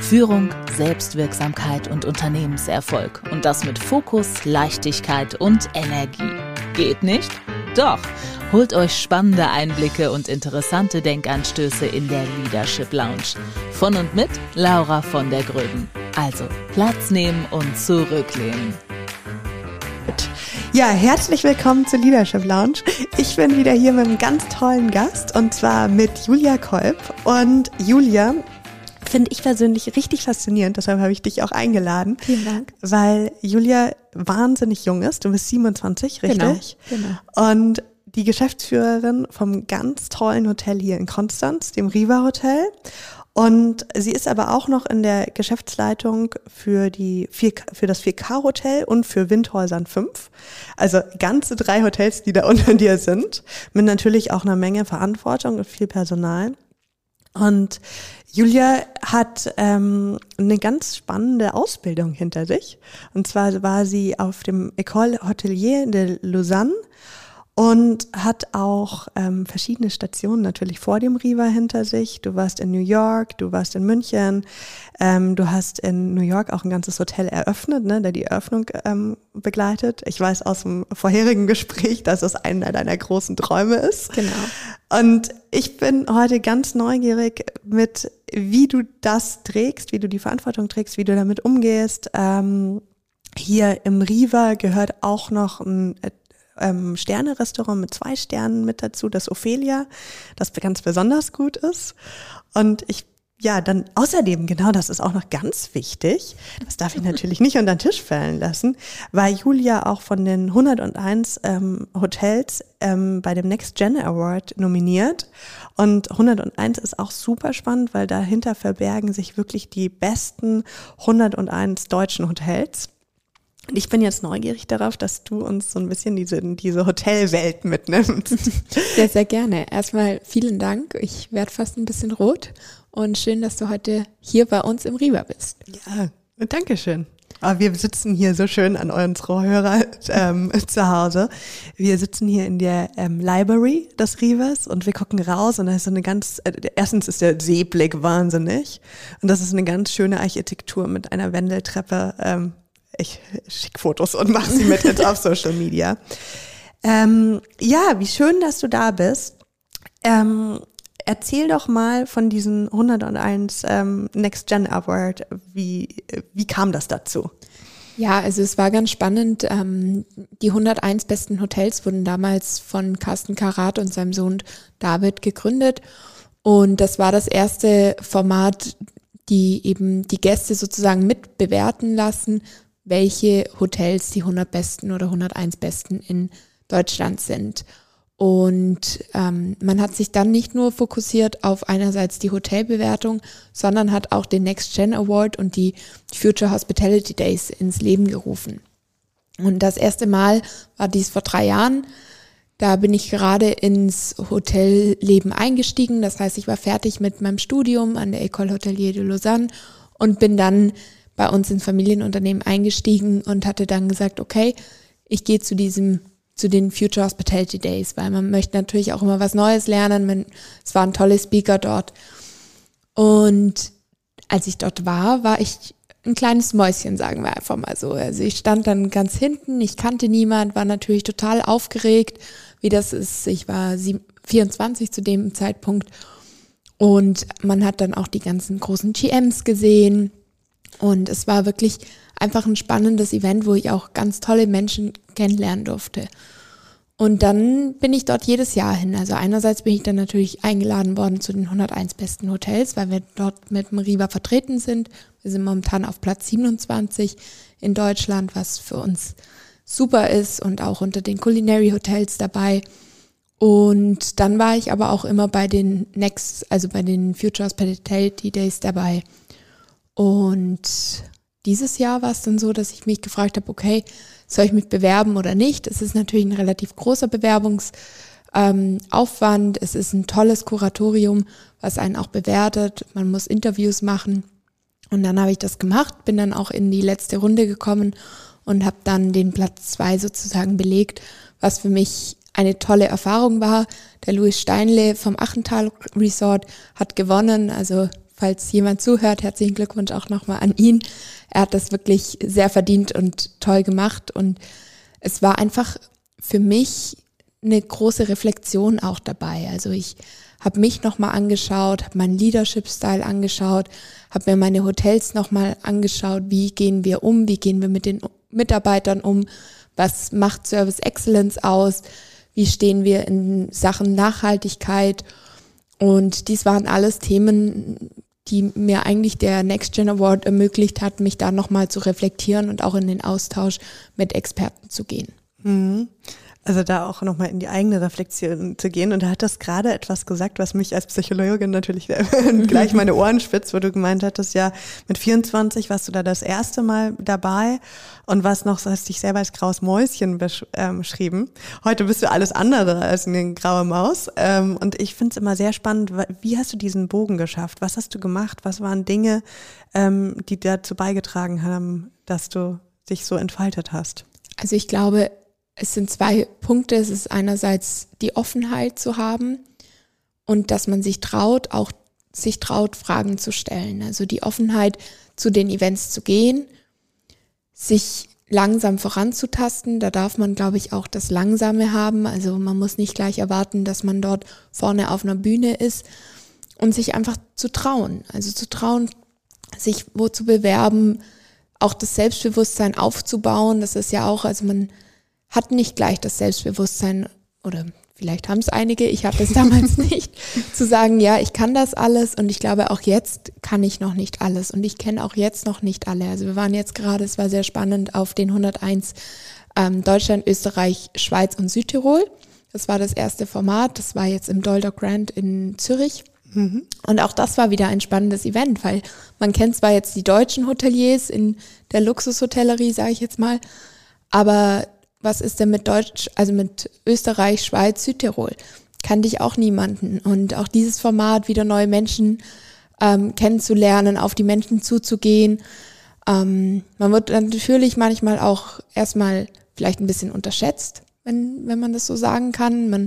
Führung, Selbstwirksamkeit und Unternehmenserfolg. Und das mit Fokus, Leichtigkeit und Energie. Geht nicht? Doch! Holt euch spannende Einblicke und interessante Denkanstöße in der Leadership Lounge. Von und mit Laura von der Gröben. Also Platz nehmen und zurücklehnen. Ja, herzlich willkommen zur Leadership Lounge. Ich bin wieder hier mit einem ganz tollen Gast und zwar mit Julia Kolb. Und Julia finde ich persönlich richtig faszinierend, deshalb habe ich dich auch eingeladen. Vielen Dank. Weil Julia wahnsinnig jung ist, du bist 27, richtig? Genau. Und die Geschäftsführerin vom ganz tollen Hotel hier in Konstanz, dem Riva Hotel. Und sie ist aber auch noch in der Geschäftsleitung für das 4K-Hotel und für Windhäusern 5. Also ganze 3 Hotels, die da unter dir sind, mit natürlich auch einer Menge Verantwortung und viel Personal. Und Julia hat eine ganz spannende Ausbildung hinter sich. Und zwar war sie auf dem École Hotelier de Lausanne und hat auch verschiedene Stationen natürlich vor dem Riva hinter sich. Du warst in New York, du warst in München, du hast in New York auch ein ganzes Hotel eröffnet, ne, der die Eröffnung begleitet. Ich weiß aus dem vorherigen Gespräch, dass es einer deiner großen Träume ist. Genau. Und ich bin heute ganz neugierig mit, wie du das trägst, wie du die Verantwortung trägst, wie du damit umgehst. Hier im Riva gehört auch noch ein Sterne-Restaurant mit 2 Sternen mit dazu, das Ophelia, das ganz besonders gut ist. Und dann außerdem, genau, das ist auch noch ganz wichtig, das darf ich natürlich nicht unter den Tisch fallen lassen, war Julia auch von den 101 Hotels bei dem Next Gen Award nominiert. Und 101 ist auch super spannend, weil dahinter verbergen sich wirklich die besten 101 deutschen Hotels. Und ich bin jetzt neugierig darauf, dass du uns so ein bisschen diese Hotelwelt mitnimmst. Sehr, sehr gerne. Erstmal vielen Dank. Ich werde fast ein bisschen rot und schön, dass du heute hier bei uns im Riva bist. Ja, danke schön. Aber wir sitzen hier so schön an unsere Hörer zu Hause. Wir sitzen hier in der Library des Rivas und wir gucken raus und da ist so eine erstens ist der Seeblick wahnsinnig und das ist eine ganz schöne Architektur mit einer Wendeltreppe. Ich schicke Fotos und mache sie mit jetzt auf Social Media. Wie schön, dass du da bist. Erzähl doch mal von diesen 101 Next Gen Award. Wie kam das dazu? Ja, also es war ganz spannend. Die 101 besten Hotels wurden damals von Carsten Karat und seinem Sohn David gegründet. Und das war das erste Format, die eben die Gäste sozusagen mit bewerten lassen, welche Hotels die 100 besten oder 101 besten in Deutschland sind. Und man hat sich dann nicht nur fokussiert auf einerseits die Hotelbewertung, sondern hat auch den Next Gen Award und die Future Hospitality Days ins Leben gerufen. Und das erste Mal war dies vor 3 Jahren. Da bin ich gerade ins Hotelleben eingestiegen. Das heißt, ich war fertig mit meinem Studium an der École Hotelier de Lausanne und bin dann bei uns ins Familienunternehmen eingestiegen und hatte dann gesagt, okay, ich gehe zu den Future Hospitality Days, weil man möchte natürlich auch immer was Neues lernen. Es waren tolle Speaker dort. Und als ich dort war ich ein kleines Mäuschen, sagen wir einfach mal so. Also ich stand dann ganz hinten, ich kannte niemand, war natürlich total aufgeregt, wie das ist. Ich war 24 zu dem Zeitpunkt und man hat dann auch die ganzen großen GMs gesehen. Und es war wirklich einfach ein spannendes Event, wo ich auch ganz tolle Menschen kennenlernen durfte. Und dann bin ich dort jedes Jahr hin. Also einerseits bin ich dann natürlich eingeladen worden zu den 101 besten Hotels, weil wir dort mit dem Riva vertreten sind. Wir sind momentan auf Platz 27 in Deutschland, was für uns super ist und auch unter den Culinary Hotels dabei. Und dann war ich aber auch immer bei den bei den Future Hospitality Days dabei. Und dieses Jahr war es dann so, dass ich mich gefragt habe, okay, soll ich mich bewerben oder nicht? Es ist natürlich ein relativ großer Bewerbungsaufwand. Es ist ein tolles Kuratorium, was einen auch bewertet. Man muss Interviews machen. Und dann habe ich das gemacht, bin dann auch in die letzte Runde gekommen und habe dann den Platz 2 sozusagen belegt, was für mich eine tolle Erfahrung war. Der Louis Steinle vom Achental Resort hat gewonnen, also falls jemand zuhört, herzlichen Glückwunsch auch nochmal an ihn. Er hat das wirklich sehr verdient und toll gemacht und es war einfach für mich eine große Reflexion auch dabei. Also ich habe mich nochmal angeschaut, habe meinen Leadership-Style angeschaut, habe mir meine Hotels nochmal angeschaut, wie gehen wir um, wie gehen wir mit den Mitarbeitern um, was macht Service Excellence aus, wie stehen wir in Sachen Nachhaltigkeit. Und dies waren alles Themen, die mir eigentlich der Next Gen Award ermöglicht hat, mich da nochmal zu reflektieren und auch in den Austausch mit Experten zu gehen. Mhm. Also da auch nochmal in die eigene Reflexion zu gehen. Und da hat das gerade etwas gesagt, was mich als Psychologin natürlich gleich meine Ohren spitzt, wo du gemeint hattest, ja, mit 24 warst du da das erste Mal dabei und warst noch, hast dich selber als graues Mäuschen beschrieben. Heute bist du alles andere als eine graue Maus. Und ich finde es immer sehr spannend, wie hast du diesen Bogen geschafft? Was hast du gemacht? Was waren Dinge, die dazu beigetragen haben, dass du dich so entfaltet hast? Also ich glaube, es sind 2 Punkte. Es ist einerseits die Offenheit zu haben und dass man sich traut, Fragen zu stellen. Also die Offenheit, zu den Events zu gehen, sich langsam voranzutasten. Da darf man, glaube ich, auch das Langsame haben. Also man muss nicht gleich erwarten, dass man dort vorne auf einer Bühne ist und sich einfach zu trauen. Also zu trauen, sich wo zu bewerben, auch das Selbstbewusstsein aufzubauen. Das ist ja auch, also man hat nicht gleich das Selbstbewusstsein, oder vielleicht haben es einige, ich hatte es damals nicht, zu sagen, ja, ich kann das alles und ich glaube, auch jetzt kann ich noch nicht alles und ich kenne auch jetzt noch nicht alle. Also wir waren jetzt gerade, es war sehr spannend, auf den 101 Deutschland, Österreich, Schweiz und Südtirol. Das war das erste Format, das war jetzt im Dolder Grand in Zürich. Und auch das war wieder ein spannendes Event, weil man kennt zwar jetzt die deutschen Hoteliers in der Luxushotellerie, sage ich jetzt mal, aber was ist denn mit mit Österreich, Schweiz, Südtirol? Kannte ich auch niemanden. Und auch dieses Format, wieder neue Menschen kennenzulernen, auf die Menschen zuzugehen. Man wird natürlich manchmal auch erstmal vielleicht ein bisschen unterschätzt, wenn man das so sagen kann. Man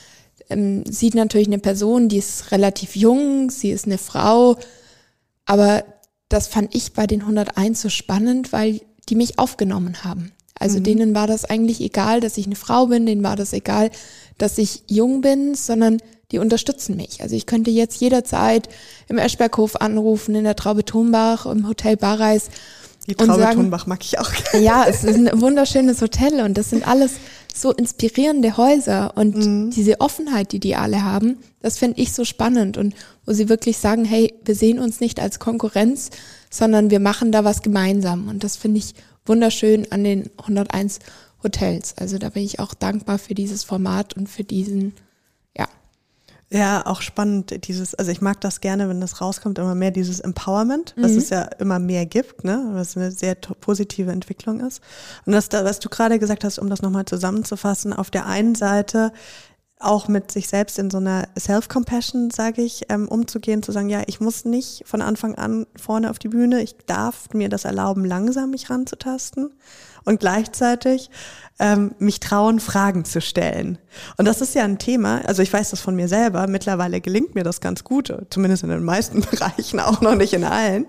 sieht natürlich eine Person, die ist relativ jung, sie ist eine Frau, aber das fand ich bei den 101 so spannend, weil die mich aufgenommen haben. Also denen war das eigentlich egal, dass ich eine Frau bin, denen war das egal, dass ich jung bin, sondern die unterstützen mich. Also ich könnte jetzt jederzeit im Eschberghof anrufen, in der Traube Thunbach, im Hotel Barreis. Die Traube Thunbach mag ich auch. Ja, es ist ein wunderschönes Hotel und das sind alles so inspirierende Häuser und diese Offenheit, die alle haben, das finde ich so spannend und wo sie wirklich sagen, hey, wir sehen uns nicht als Konkurrenz, sondern wir machen da was gemeinsam und das finde ich wunderschön an den 101 Hotels. Also da bin ich auch dankbar für dieses Format und für diesen, ja. Ja, auch spannend, also ich mag das gerne, wenn das rauskommt, immer mehr dieses Empowerment, was es ja immer mehr gibt, ne, was eine sehr positive Entwicklung ist. Und das, was du gerade gesagt hast, um das nochmal zusammenzufassen, auf der einen Seite auch mit sich selbst in so einer Self-Compassion, sage ich, umzugehen, zu sagen, ja, ich muss nicht von Anfang an vorne auf die Bühne, ich darf mir das erlauben, langsam mich ranzutasten und gleichzeitig mich trauen, Fragen zu stellen. Und das ist ja ein Thema, also ich weiß das von mir selber, mittlerweile gelingt mir das ganz gut, zumindest in den meisten Bereichen, auch noch nicht in allen.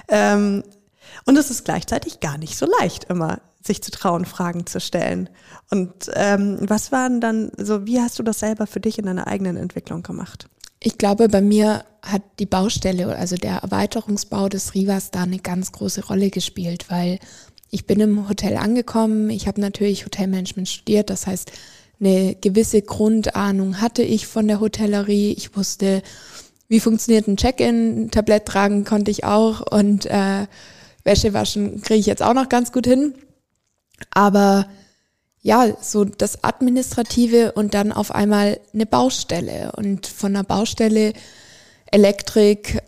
Und es ist gleichzeitig gar nicht so leicht immer, sich zu trauen, Fragen zu stellen. Und was waren dann so, wie hast du das selber für dich in deiner eigenen Entwicklung gemacht? Ich glaube, bei mir hat die Baustelle, also der Erweiterungsbau des Rivas da eine ganz große Rolle gespielt, weil ich bin im Hotel angekommen, ich habe natürlich Hotelmanagement studiert, das heißt, eine gewisse Grundahnung hatte ich von der Hotellerie. Ich wusste, wie funktioniert ein Check-in, Tablett tragen konnte ich auch und Wäsche waschen kriege ich jetzt auch noch ganz gut hin. Aber ja, so das Administrative und dann auf einmal eine Baustelle und von einer Baustelle Elektrik,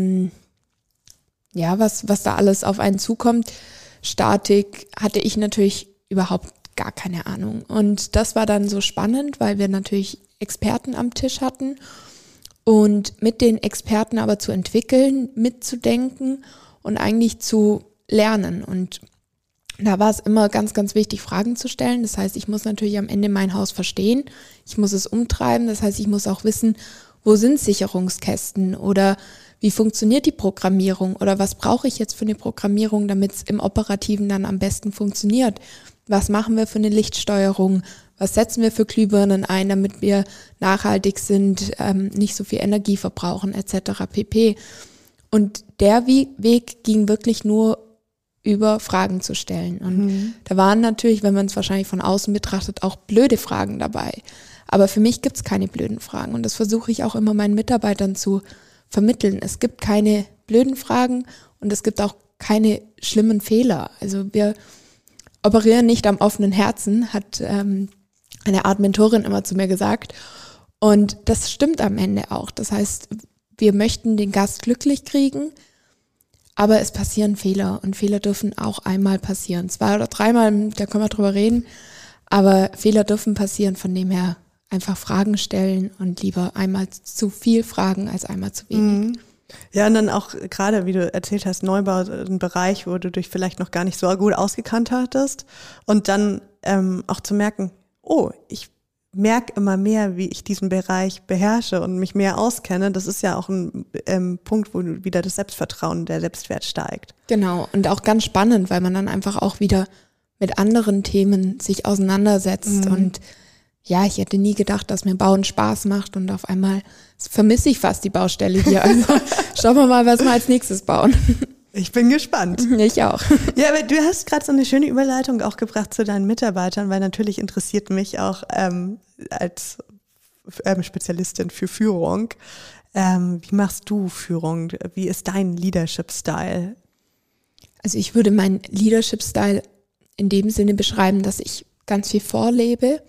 was da alles auf einen zukommt, Statik, hatte ich natürlich überhaupt gar keine Ahnung. Und das war dann so spannend, weil wir natürlich Experten am Tisch hatten und mit den Experten aber zu entwickeln, mitzudenken und eigentlich zu lernen. Und da war es immer ganz, ganz wichtig, Fragen zu stellen. Das heißt, ich muss natürlich am Ende mein Haus verstehen. Ich muss es umtreiben. Das heißt, ich muss auch wissen, wo sind Sicherungskästen oder wie funktioniert die Programmierung oder was brauche ich jetzt für eine Programmierung, damit es im Operativen dann am besten funktioniert? Was machen wir für eine Lichtsteuerung? Was setzen wir für Glühbirnen ein, damit wir nachhaltig sind, nicht so viel Energie verbrauchen etc. pp. Und der Weg ging wirklich nur über Fragen zu stellen. Und da waren natürlich, wenn man es wahrscheinlich von außen betrachtet, auch blöde Fragen dabei. Aber für mich gibt es keine blöden Fragen und das versuche ich auch immer meinen Mitarbeitern zu vermitteln. Es gibt keine blöden Fragen und es gibt auch keine schlimmen Fehler. Also wir operieren nicht am offenen Herzen, hat eine Art Mentorin immer zu mir gesagt. Und das stimmt am Ende auch. Das heißt, wir möchten den Gast glücklich kriegen, aber es passieren Fehler und Fehler dürfen auch einmal passieren. 2 oder 3 Mal, da können wir drüber reden, aber Fehler dürfen passieren, von dem her einfach Fragen stellen und lieber einmal zu viel fragen als einmal zu wenig. Ja, und dann auch gerade, wie du erzählt hast, Neubau, ein Bereich, wo du dich vielleicht noch gar nicht so gut ausgekannt hattest und dann auch zu merken, oh, ich merke immer mehr, wie ich diesen Bereich beherrsche und mich mehr auskenne. Das ist ja auch ein Punkt, wo wieder das Selbstvertrauen, der Selbstwert steigt. Genau, und auch ganz spannend, weil man dann einfach auch wieder mit anderen Themen sich auseinandersetzt. Und ja, ich hätte nie gedacht, dass mir Bauen Spaß macht und auf einmal vermisse ich fast die Baustelle hier. Also schauen wir mal, was wir als nächstes bauen. Ich bin gespannt. Ich auch. Ja, aber du hast gerade so eine schöne Überleitung auch gebracht zu deinen Mitarbeitern, weil natürlich interessiert mich auch als Spezialistin für Führung, wie machst du Führung? Wie ist dein Leadership-Style? Also ich würde meinen Leadership-Style in dem Sinne beschreiben, dass ich ganz viel vorlebe.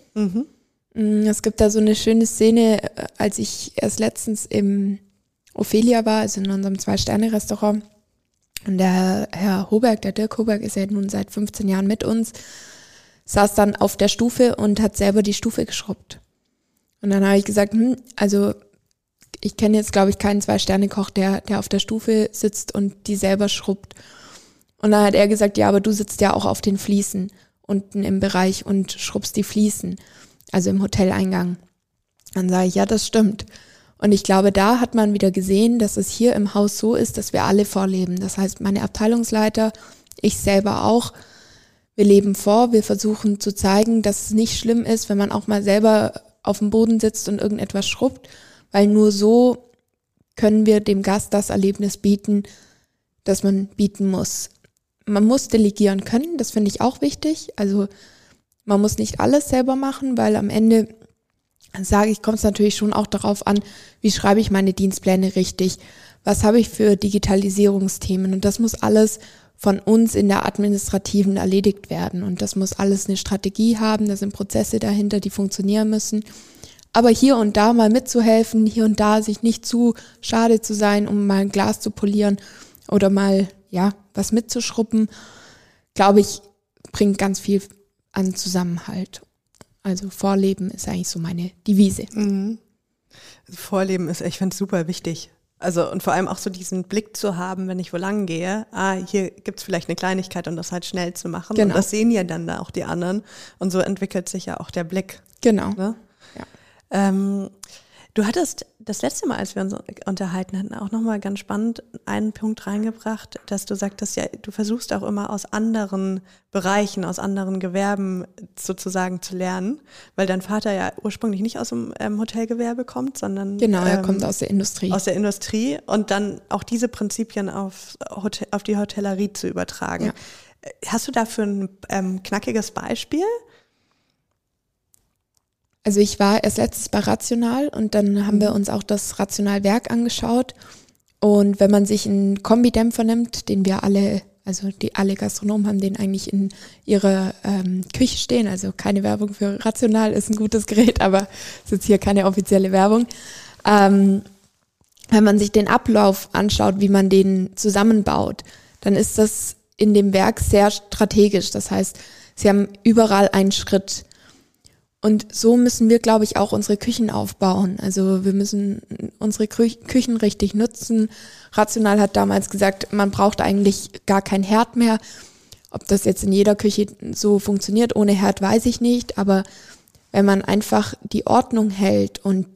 Es gibt da so eine schöne Szene, als ich erst letztens im Ophelia war, also in unserem 2-Sterne-Restaurant. Und der Herr Hoberg, der Dirk Hoberg, ist ja nun seit 15 Jahren mit uns, saß dann auf der Stufe und hat selber die Stufe geschrubbt. Und dann habe ich gesagt, also ich kenne jetzt, glaube ich, keinen 2-Sterne-Koch, der auf der Stufe sitzt und die selber schrubbt. Und dann hat er gesagt, ja, aber du sitzt ja auch auf den Fliesen unten im Bereich und schrubbst die Fliesen, also im Hoteleingang. Dann sage ich, ja, das stimmt. Und ich glaube, da hat man wieder gesehen, dass es hier im Haus so ist, dass wir alle vorleben. Das heißt, meine Abteilungsleiter, ich selber auch, wir leben vor, wir versuchen zu zeigen, dass es nicht schlimm ist, wenn man auch mal selber auf dem Boden sitzt und irgendetwas schrubbt, weil nur so können wir dem Gast das Erlebnis bieten, das man bieten muss. Man muss delegieren können, das finde ich auch wichtig. Also man muss nicht alles selber machen, weil am Ende sage ich, kommt es natürlich schon auch darauf an, wie schreibe ich meine Dienstpläne richtig, was habe ich für Digitalisierungsthemen und das muss alles von uns in der Administrativen erledigt werden und das muss alles eine Strategie haben, da sind Prozesse dahinter, die funktionieren müssen. Aber hier und da mal mitzuhelfen, hier und da sich nicht zu schade zu sein, um mal ein Glas zu polieren oder mal was mitzuschruppen, glaube ich, bringt ganz viel an Zusammenhalt. Also Vorleben ist eigentlich so meine Devise. Vorleben ist, ich finde es super wichtig. Also und vor allem auch so diesen Blick zu haben, wenn ich wo lang gehe, hier gibt's vielleicht eine Kleinigkeit und das halt schnell zu machen. Genau. Und das sehen ja dann da auch die anderen. Und so entwickelt sich ja auch der Blick. Genau. Ne? Ja. Du hattest das letzte Mal, als wir uns unterhalten hatten, auch nochmal ganz spannend einen Punkt reingebracht, dass du sagtest, ja, du versuchst auch immer aus anderen Bereichen, aus anderen Gewerben sozusagen zu lernen, weil dein Vater ja ursprünglich nicht aus dem Hotelgewerbe kommt, sondern Genau, er kommt aus der Industrie. Aus der Industrie und dann auch diese Prinzipien auf die Hotellerie zu übertragen. Ja. Hast du dafür ein knackiges Beispiel? Also ich war erst letztes bei Rational und dann haben wir uns auch das Rational-Werk angeschaut. Und wenn man sich einen Kombidämpfer nimmt, den wir alle, also alle Gastronomen haben den eigentlich in ihrer Küche stehen, also keine Werbung für Rational, ist ein gutes Gerät, aber ist jetzt hier keine offizielle Werbung. Wenn man sich den Ablauf anschaut, wie man den zusammenbaut, dann ist das in dem Werk sehr strategisch. Das heißt, sie haben überall einen Schritt. Und so müssen wir, glaube ich, auch unsere Küchen aufbauen. Also wir müssen unsere Küchen richtig nutzen. Rational hat damals gesagt, man braucht eigentlich gar keinen Herd mehr. Ob das jetzt in jeder Küche so funktioniert, ohne Herd weiß ich nicht. Aber wenn man einfach die Ordnung hält und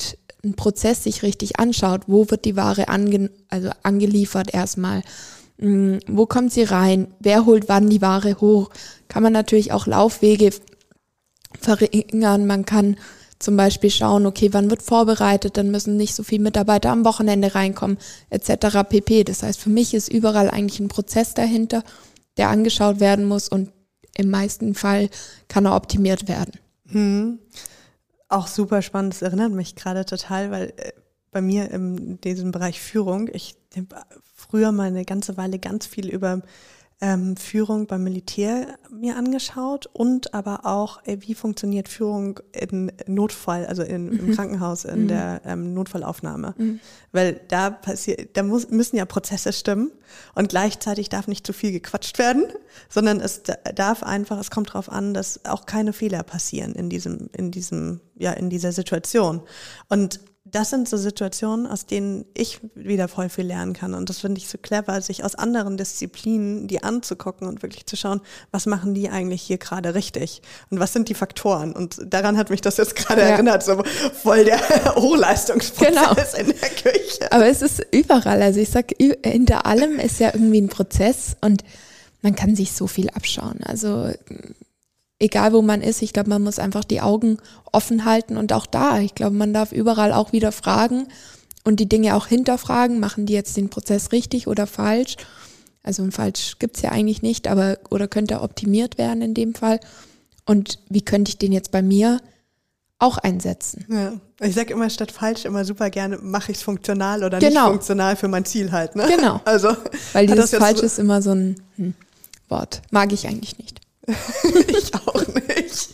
einen Prozess sich richtig anschaut, wo wird die Ware angeliefert erstmal, wo kommt sie rein, wer holt wann die Ware hoch, kann man natürlich auch Laufwege verringern, man kann zum Beispiel schauen, okay, wann wird vorbereitet, dann müssen nicht so viele Mitarbeiter am Wochenende reinkommen, etc. pp. Das heißt, für mich ist überall eigentlich ein Prozess dahinter, der angeschaut werden muss und im meisten Fall kann er optimiert werden. Auch super spannend, das erinnert mich gerade total, weil bei mir in diesem Bereich Führung, ich habe früher mal eine ganze Weile ganz viel über Führung beim Militär mir angeschaut und aber auch, wie funktioniert Führung in Notfall, also im Krankenhaus, in der Notfallaufnahme. Weil da müssen ja Prozesse stimmen und gleichzeitig darf nicht zu viel gequatscht werden, sondern es kommt darauf an, dass auch keine Fehler passieren in dieser Situation. Und das sind so Situationen, aus denen ich wieder voll viel lernen kann. Und das finde ich so clever, sich aus anderen Disziplinen die anzugucken und wirklich zu schauen, was machen die eigentlich hier gerade richtig? Und was sind die Faktoren? Und daran hat mich das jetzt gerade erinnert, so voll der Hochleistungsprozess in der Küche. Aber es ist überall. Also ich sag, hinter allem ist ja irgendwie ein Prozess und man kann sich so viel abschauen. Also egal wo man ist, ich glaube, man muss einfach die Augen offen halten und auch da, ich glaube, man darf überall auch wieder fragen und die Dinge auch hinterfragen, machen die jetzt den Prozess richtig oder falsch? Also ein falsch gibt's ja eigentlich nicht, oder könnte optimiert werden in dem Fall? Und wie könnte ich den jetzt bei mir auch einsetzen? Ja, ich sage immer statt falsch immer super gerne, mache ich es funktional oder nicht funktional für mein Ziel halt. Ne? Genau, also, weil dieses falsch ist immer so ein Wort, mag ich eigentlich nicht. Ich auch nicht.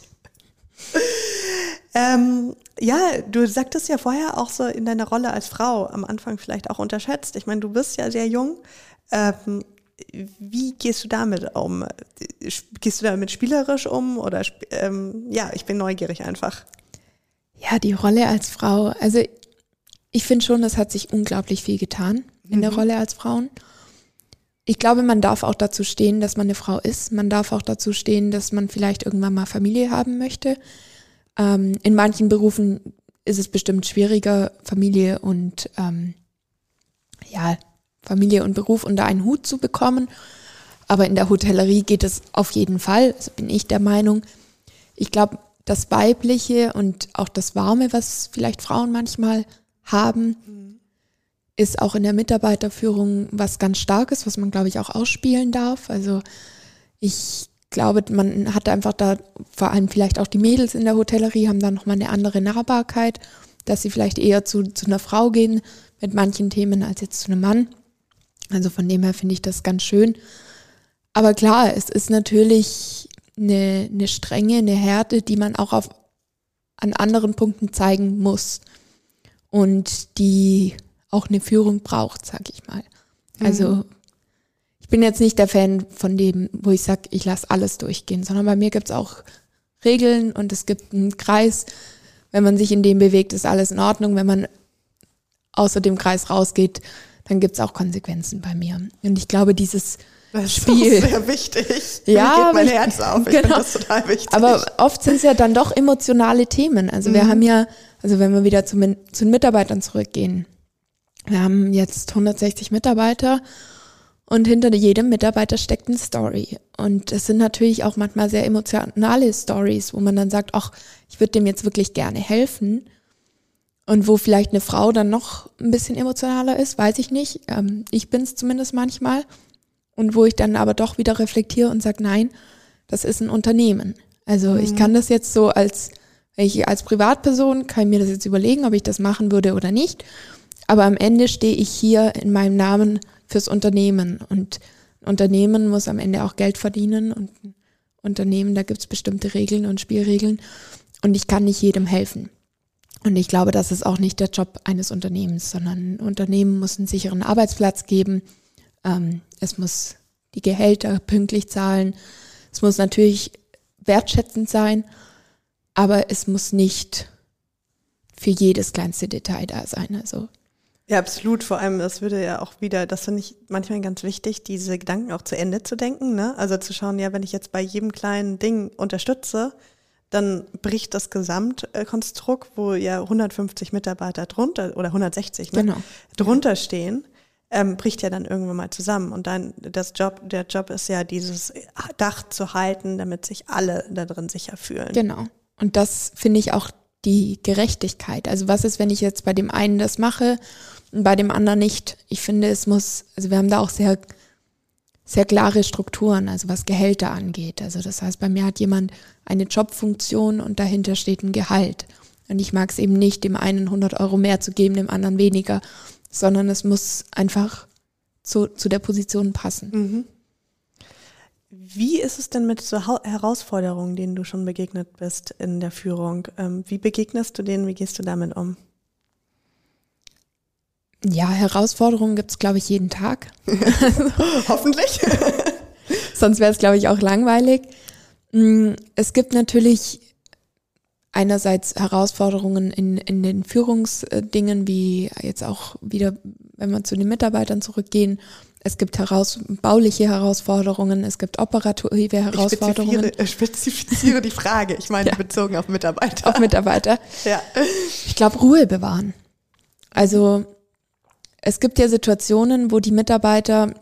Du sagtest ja vorher auch so in deiner Rolle als Frau am Anfang vielleicht auch unterschätzt. Ich meine, du bist ja sehr jung. Wie gehst du damit um? Gehst du damit spielerisch um? Oder ich bin neugierig einfach. Ja, die Rolle als Frau. Also ich finde schon, es hat sich unglaublich viel getan in der Rolle als Frauen. Ich glaube, man darf auch dazu stehen, dass man eine Frau ist. Man darf auch dazu stehen, dass man vielleicht irgendwann mal Familie haben möchte. In manchen Berufen ist es bestimmt schwieriger, Familie und Beruf unter einen Hut zu bekommen. Aber in der Hotellerie geht es auf jeden Fall, also bin ich der Meinung. Ich glaube, das Weibliche und auch das Warme, was vielleicht Frauen manchmal haben, ist auch in der Mitarbeiterführung was ganz Starkes, was man, glaube ich, auch ausspielen darf. Also ich glaube, man hat einfach da, vor allem vielleicht auch die Mädels in der Hotellerie, haben da nochmal eine andere Nahbarkeit, dass sie vielleicht eher zu einer Frau gehen mit manchen Themen als jetzt zu einem Mann. Also von dem her finde ich das ganz schön. Aber klar, es ist natürlich eine Strenge, eine Härte, die man auch an anderen Punkten zeigen muss. Und die auch eine Führung braucht, sag ich mal. Also ich bin jetzt nicht der Fan von dem, wo ich sage, ich lasse alles durchgehen, sondern bei mir gibt's auch Regeln und es gibt einen Kreis. Wenn man sich in dem bewegt, ist alles in Ordnung. Wenn man außer dem Kreis rausgeht, dann gibt's auch Konsequenzen bei mir. Und ich glaube, dieses Spiel ist sehr wichtig. Ja, mir geht mein Herz auf. Ich finde das total wichtig. Aber oft sind es ja dann doch emotionale Themen. Also wir haben ja, wenn wir wieder zu den Mitarbeitern zurückgehen, wir haben jetzt 160 Mitarbeiter und hinter jedem Mitarbeiter steckt eine Story. Und es sind natürlich auch manchmal sehr emotionale Stories, wo man dann sagt, ach, ich würde dem jetzt wirklich gerne helfen. Und wo vielleicht eine Frau dann noch ein bisschen emotionaler ist, weiß ich nicht. Ich bin es zumindest manchmal. Und wo ich dann aber doch wieder reflektiere und sage, nein, das ist ein Unternehmen. Also ich kann das jetzt so als Privatperson, kann ich mir das jetzt überlegen, ob ich das machen würde oder nicht. Aber am Ende stehe ich hier in meinem Namen fürs Unternehmen. Und ein Unternehmen muss am Ende auch Geld verdienen. Und ein Unternehmen, da gibt es bestimmte Regeln und Spielregeln. Und ich kann nicht jedem helfen. Und ich glaube, das ist auch nicht der Job eines Unternehmens, sondern ein Unternehmen muss einen sicheren Arbeitsplatz geben. Es muss die Gehälter pünktlich zahlen. Es muss natürlich wertschätzend sein, aber es muss nicht für jedes kleinste Detail da sein. Also ja, absolut. Vor allem, das würde ja auch wieder, das finde ich manchmal ganz wichtig, diese Gedanken auch zu Ende zu denken, ne? Also zu schauen, ja, wenn ich jetzt bei jedem kleinen Ding unterstütze, dann bricht das Gesamtkonstrukt, wo ja 150 Mitarbeiter drunter oder 160 drunter stehen, bricht ja dann irgendwann mal zusammen. Und dann der Job ist ja, dieses Dach zu halten, damit sich alle da drin sicher fühlen. Genau. Und das finde ich auch die Gerechtigkeit. Also was ist, wenn ich jetzt bei dem einen das mache und bei dem anderen nicht? Ich finde, wir haben da auch sehr, sehr klare Strukturen, also was Gehälter angeht. Also das heißt, bei mir hat jemand eine Jobfunktion und dahinter steht ein Gehalt. Und ich mag es eben nicht, dem einen 100 Euro mehr zu geben, dem anderen weniger, sondern es muss einfach zu der Position passen. Mhm. Wie ist es denn mit so Herausforderungen, denen du schon begegnet bist in der Führung? Wie begegnest du denen? Wie gehst du damit um? Ja, Herausforderungen gibt es, glaube ich, jeden Tag. Hoffentlich. Sonst wäre es, glaube ich, auch langweilig. Es gibt natürlich einerseits Herausforderungen in den Führungsdingen, wie jetzt auch wieder, wenn wir zu den Mitarbeitern zurückgehen. Es gibt bauliche Herausforderungen, es gibt operative Herausforderungen. Ich spezifiziere die Frage, ich meine bezogen auf Mitarbeiter. Auf Mitarbeiter. Ja. Ich glaube, Ruhe bewahren. Also es gibt ja Situationen, wo die Mitarbeiter,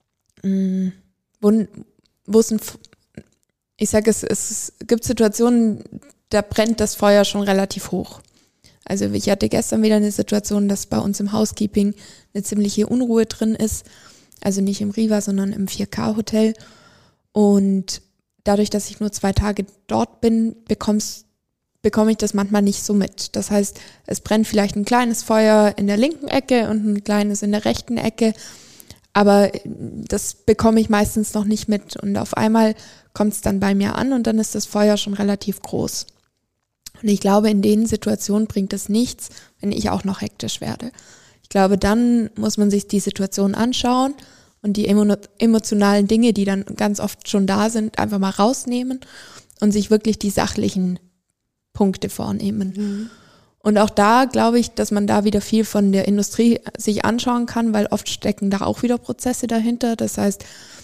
es gibt Situationen, da brennt das Feuer schon relativ hoch. Also ich hatte gestern wieder eine Situation, dass bei uns im Housekeeping eine ziemliche Unruhe drin ist. Also nicht im Riva, sondern im 4K-Hotel. Und dadurch, dass ich nur 2 Tage dort bin, bekomme ich das manchmal nicht so mit. Das heißt, es brennt vielleicht ein kleines Feuer in der linken Ecke und ein kleines in der rechten Ecke. Aber das bekomme ich meistens noch nicht mit. Und auf einmal kommt es dann bei mir an und dann ist das Feuer schon relativ groß. Und ich glaube, in den Situationen bringt es nichts, wenn ich auch noch hektisch werde. Ich glaube, dann muss man sich die Situation anschauen und die emotionalen Dinge, die dann ganz oft schon da sind, einfach mal rausnehmen und sich wirklich die sachlichen Punkte vornehmen. Mhm. Und auch da glaube ich, dass man da wieder viel von der Industrie sich anschauen kann, weil oft stecken da auch wieder Prozesse dahinter. Das heißt,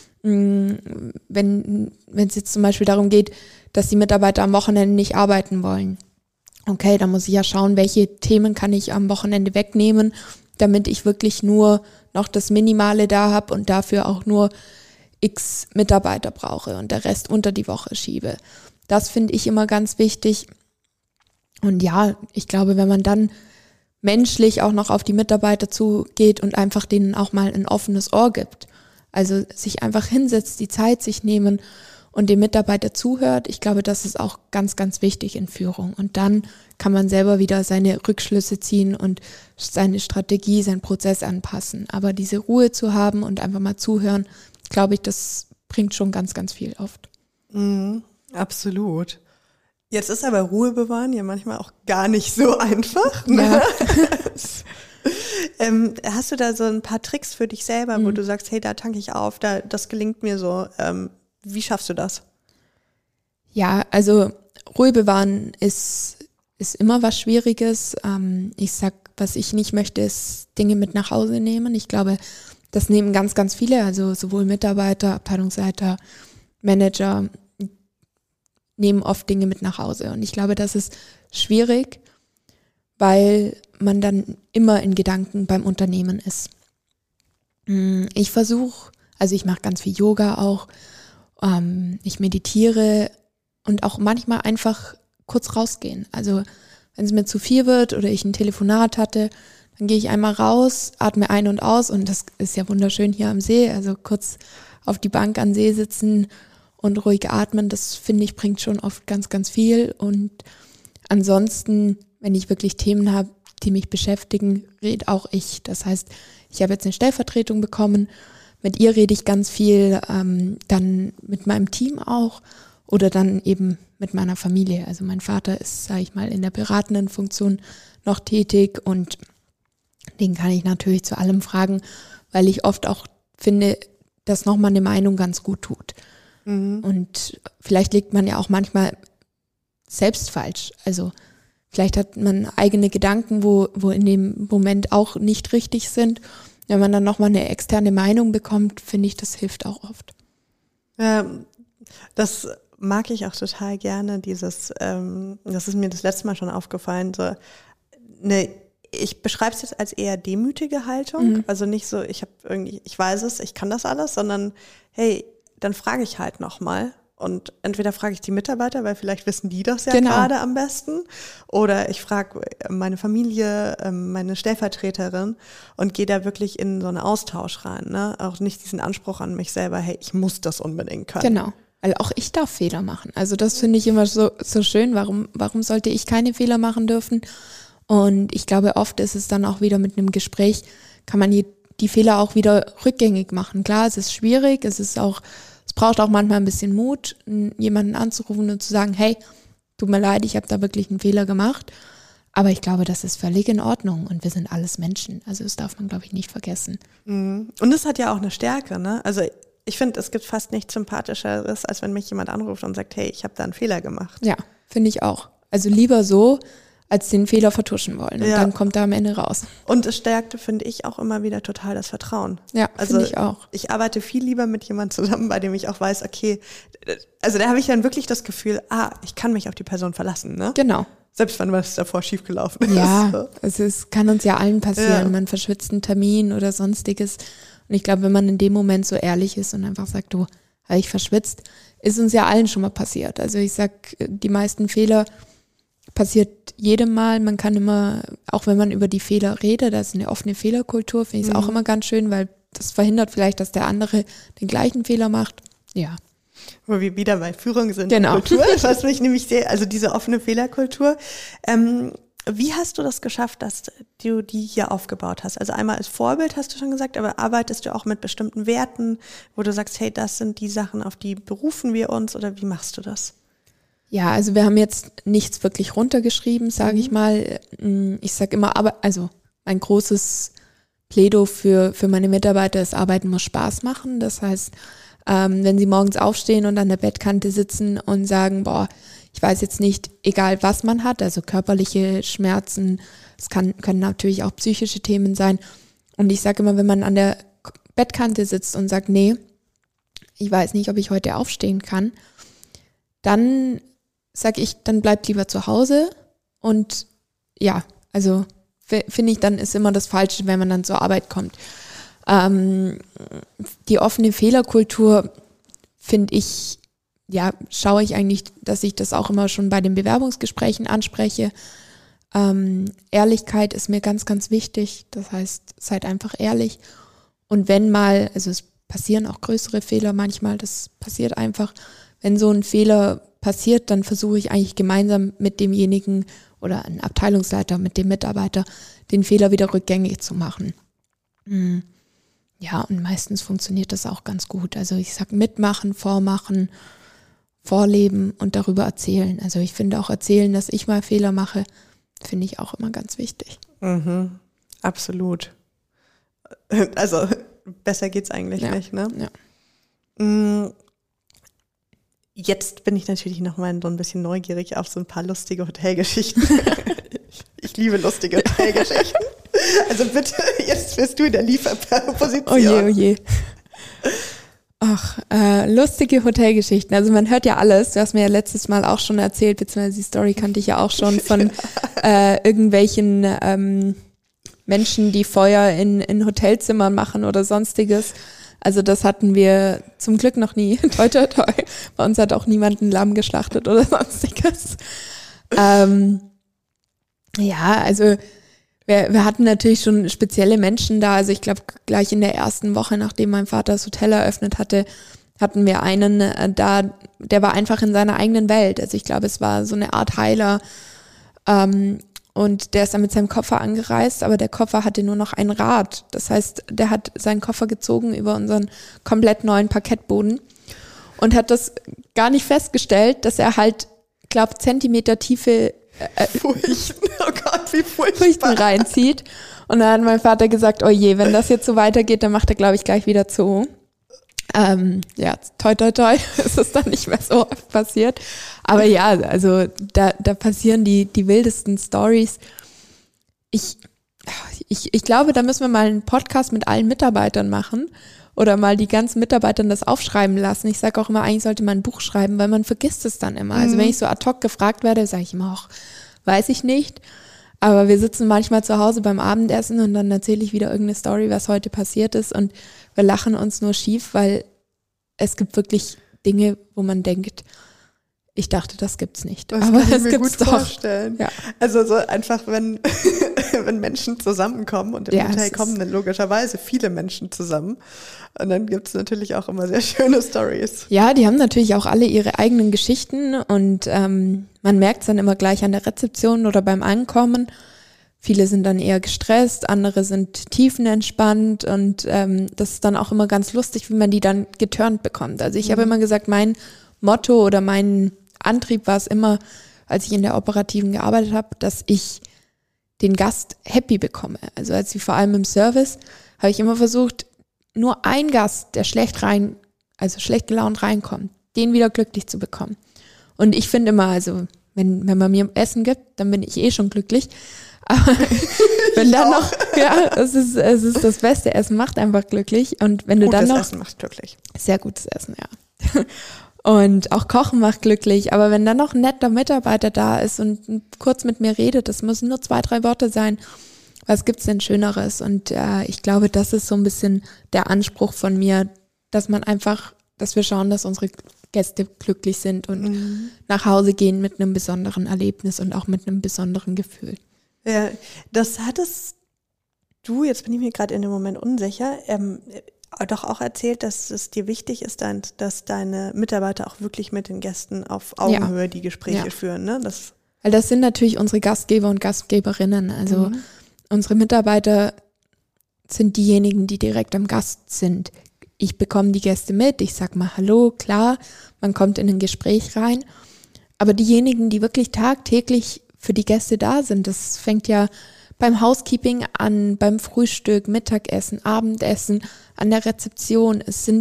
wenn es jetzt zum Beispiel darum geht, dass die Mitarbeiter am Wochenende nicht arbeiten wollen. Okay, dann muss ich ja schauen, welche Themen kann ich am Wochenende wegnehmen, damit ich wirklich nur noch das Minimale da habe und dafür auch nur x Mitarbeiter brauche und der Rest unter die Woche schiebe. Das finde ich immer ganz wichtig. Und ja, ich glaube, wenn man dann menschlich auch noch auf die Mitarbeiter zugeht und einfach denen auch mal ein offenes Ohr gibt, also sich einfach hinsetzt, die Zeit sich nehmen und dem Mitarbeiter zuhört, ich glaube, das ist auch ganz, ganz wichtig in Führung. Und dann kann man selber wieder seine Rückschlüsse ziehen und seine Strategie, seinen Prozess anpassen. Aber diese Ruhe zu haben und einfach mal zuhören, glaube ich, das bringt schon ganz, ganz viel oft. Absolut. Jetzt ist aber Ruhe bewahren ja manchmal auch gar nicht so einfach. Ne? Ja. Hast du da so ein paar Tricks für dich selber, wo du sagst, hey, da tanke ich auf, das gelingt mir so. Wie schaffst du das? Ja, also Ruhe bewahren ist immer was Schwieriges. Ich sag, was ich nicht möchte, ist Dinge mit nach Hause nehmen. Ich glaube, das nehmen ganz, ganz viele, also sowohl Mitarbeiter, Abteilungsleiter, Manager, nehmen oft Dinge mit nach Hause. Und ich glaube, das ist schwierig, weil man dann immer in Gedanken beim Unternehmen ist. Ich mache ganz viel Yoga auch, ich meditiere und auch manchmal einfach kurz rausgehen. Also wenn es mir zu viel wird oder ich ein Telefonat hatte, dann gehe ich einmal raus, atme ein und aus und das ist ja wunderschön hier am See, also kurz auf die Bank am See sitzen und ruhig atmen, das finde ich bringt schon oft ganz, ganz viel. Und ansonsten, wenn ich wirklich Themen habe, die mich beschäftigen, rede auch ich. Das heißt, ich habe jetzt eine Stellvertretung bekommen, mit ihr rede ich ganz viel, dann mit meinem Team auch oder dann eben mit meiner Familie. Also mein Vater ist, sage ich mal, in der beratenden Funktion noch tätig und den kann ich natürlich zu allem fragen, weil ich oft auch finde, dass nochmal eine Meinung ganz gut tut. Und vielleicht liegt man ja auch manchmal selbst falsch. Also vielleicht hat man eigene Gedanken, wo in dem Moment auch nicht richtig sind. Wenn man dann nochmal eine externe Meinung bekommt, finde ich, das hilft auch oft. Das mag ich auch total gerne dieses, das ist mir das letzte Mal schon aufgefallen, so ich beschreibe es jetzt als eher demütige Haltung, also nicht so, ich weiß es, ich kann das alles, sondern hey, dann frage ich halt nochmal. Und entweder frage ich die Mitarbeiter, weil vielleicht wissen die das ja gerade am besten, oder ich frage meine Familie, meine Stellvertreterin und gehe da wirklich in so einen Austausch rein. Ne? Auch nicht diesen Anspruch an mich selber, hey, ich muss das unbedingt können. Genau, weil auch ich darf Fehler machen. Also das finde ich immer so schön. Warum sollte ich keine Fehler machen dürfen? Und ich glaube, oft ist es dann auch wieder mit einem Gespräch, kann man die Fehler auch wieder rückgängig machen. Klar, es ist schwierig, es braucht auch manchmal ein bisschen Mut, jemanden anzurufen und zu sagen, hey, tut mir leid, ich habe da wirklich einen Fehler gemacht. Aber ich glaube, das ist völlig in Ordnung und wir sind alles Menschen. Also das darf man, glaube ich, nicht vergessen. Und es hat ja auch eine Stärke, ne? Also ich finde, es gibt fast nichts Sympathischeres, als wenn mich jemand anruft und sagt, hey, ich habe da einen Fehler gemacht. Ja, finde ich auch. Also lieber so, als den Fehler vertuschen wollen. Und dann kommt er am Ende raus. Und es stärkte, finde ich, auch immer wieder total das Vertrauen. Ja, also finde ich auch. Ich arbeite viel lieber mit jemandem zusammen, bei dem ich auch weiß, okay, also da habe ich dann wirklich das Gefühl, ich kann mich auf die Person verlassen, ne? Genau. Selbst wenn was davor schiefgelaufen ist. Ja, es kann uns ja allen passieren. Ja. Man verschwitzt einen Termin oder sonstiges. Und ich glaube, wenn man in dem Moment so ehrlich ist und einfach sagt, du, habe ich verschwitzt, ist uns ja allen schon mal passiert. Also ich sag, die meisten Fehler passiert jedem Mal. Man kann immer, auch wenn man über die Fehler redet, das ist eine offene Fehlerkultur, finde ich es auch immer ganz schön, weil das verhindert vielleicht, dass der andere den gleichen Fehler macht. Ja. Wo wir wieder bei Führung sind. Genau. Kultur, was mich nämlich sehr, also diese offene Fehlerkultur. Wie hast du das geschafft, dass du die hier aufgebaut hast? Also einmal als Vorbild hast du schon gesagt, aber arbeitest du auch mit bestimmten Werten, wo du sagst, hey, das sind die Sachen, auf die berufen wir uns, oder wie machst du das? Ja, also wir haben jetzt nichts wirklich runtergeschrieben, sage ich mal. Ich sage immer, also ein großes Plädoyer für meine Mitarbeiter ist, Arbeiten muss Spaß machen. Das heißt, wenn sie morgens aufstehen und an der Bettkante sitzen und sagen, boah, ich weiß jetzt nicht, egal was man hat, also körperliche Schmerzen, es können natürlich auch psychische Themen sein. Und ich sage immer, wenn man an der Bettkante sitzt und sagt, nee, ich weiß nicht, ob ich heute aufstehen kann, dann sage ich, dann bleibt lieber zu Hause. Und ja, also finde ich, dann ist immer das Falsche, wenn man dann zur Arbeit kommt. Die offene Fehlerkultur, finde ich, ja, schaue ich eigentlich, dass ich das auch immer schon bei den Bewerbungsgesprächen anspreche. Ehrlichkeit ist mir ganz, ganz wichtig. Das heißt, seid einfach ehrlich. Und wenn mal, also es passieren auch größere Fehler manchmal, das passiert einfach. Wenn so ein Fehler passiert, dann versuche ich eigentlich gemeinsam mit demjenigen oder ein Abteilungsleiter, mit dem Mitarbeiter, den Fehler wieder rückgängig zu machen. Ja, und meistens funktioniert das auch ganz gut. Also ich sag mitmachen, vormachen, vorleben und darüber erzählen. Also ich finde auch erzählen, dass ich mal Fehler mache, finde ich auch immer ganz wichtig. Absolut. Also besser geht's eigentlich nicht, ne? Ja. Jetzt bin ich natürlich noch mal so ein bisschen neugierig auf so ein paar lustige Hotelgeschichten. Ich liebe lustige Hotelgeschichten. Also bitte, jetzt bist du in der Lieferposition. Oh je. Ach, lustige Hotelgeschichten. Also man hört ja alles. Du hast mir ja letztes Mal auch schon erzählt, beziehungsweise die Story kannte ich ja auch schon von irgendwelchen Menschen, die Feuer in Hotelzimmern machen oder sonstiges. Also das hatten wir zum Glück noch nie. Toi, toi, toi. Bei uns hat auch niemand ein Lamm geschlachtet oder sonstiges. Ja, also wir hatten natürlich schon spezielle Menschen da. Also ich glaube, gleich in der ersten Woche, nachdem mein Vater das Hotel eröffnet hatte, hatten wir einen da, der war einfach in seiner eigenen Welt. Also ich glaube, es war so eine Art Heiler. Und der ist dann mit seinem Koffer angereist, aber der Koffer hatte nur noch ein Rad. Das heißt, der hat seinen Koffer gezogen über unseren komplett neuen Parkettboden und hat das gar nicht festgestellt, dass er halt, glaube Zentimeter tiefe Furchten, oh Gott, wie Furchten reinzieht. Und dann hat mein Vater gesagt, oh je, wenn das jetzt so weitergeht, dann macht er, glaube ich, gleich wieder zu. Ja, toi, toi, toi, ist das dann nicht mehr so oft passiert. Aber ja, also da passieren die wildesten Stories. Ich glaube, da müssen wir mal einen Podcast mit allen Mitarbeitern machen oder mal die ganzen Mitarbeitern das aufschreiben lassen. Ich sage auch immer, eigentlich sollte man ein Buch schreiben, weil man vergisst es dann immer. Also wenn ich so ad hoc gefragt werde, sage ich immer auch, weiß ich nicht. Aber wir sitzen manchmal zu Hause beim Abendessen und dann erzähle ich wieder irgendeine Story, was heute passiert ist und wir lachen uns nur schief, weil es gibt wirklich Dinge, wo man denkt, ich dachte, das gibt's nicht. Das aber kann ich es mir gibt's gut doch. vorstellen. Ja. Also so einfach, wenn Menschen zusammenkommen und im Hotel kommen dann logischerweise viele Menschen zusammen. Und dann gibt's natürlich auch immer sehr schöne Stories. Ja, die haben natürlich auch alle ihre eigenen Geschichten und man merkt es dann immer gleich an der Rezeption oder beim Ankommen. Viele sind dann eher gestresst, andere sind tiefenentspannt und das ist dann auch immer ganz lustig, wie man die dann geturnt bekommt. Also ich habe immer gesagt, mein Motto oder mein Antrieb war es immer, als ich in der Operativen gearbeitet habe, dass ich den Gast happy bekomme. Also vor allem im Service, habe ich immer versucht, nur ein Gast, der schlecht gelaunt reinkommt, den wieder glücklich zu bekommen. Und ich finde immer, also wenn man mir Essen gibt, dann bin ich schon glücklich. Aber wenn dann noch, ja, es ist das beste Essen, macht einfach glücklich. Und wenn du dann noch. Gutes Essen macht glücklich. Sehr gutes Essen, ja. Und auch Kochen macht glücklich, aber wenn dann noch ein netter Mitarbeiter da ist und kurz mit mir redet, das müssen nur 2, 3 Worte sein, was gibt's denn Schöneres? Und ich glaube, das ist so ein bisschen der Anspruch von mir, dass wir schauen, dass unsere Gäste glücklich sind und nach Hause gehen mit einem besonderen Erlebnis und auch mit einem besonderen Gefühl. Ja, das hattest du, jetzt bin ich mir gerade in dem Moment unsicher, doch auch erzählt, dass es dir wichtig ist, dass deine Mitarbeiter auch wirklich mit den Gästen auf Augenhöhe die Gespräche führen, ne? Weil das sind natürlich unsere Gastgeber und Gastgeberinnen. Also unsere Mitarbeiter sind diejenigen, die direkt am Gast sind. Ich bekomme die Gäste mit, ich sag mal Hallo, klar, man kommt in ein Gespräch rein. Aber diejenigen, die wirklich tagtäglich für die Gäste da sind, das fängt ja beim Housekeeping an, beim Frühstück, Mittagessen, Abendessen, an der Rezeption.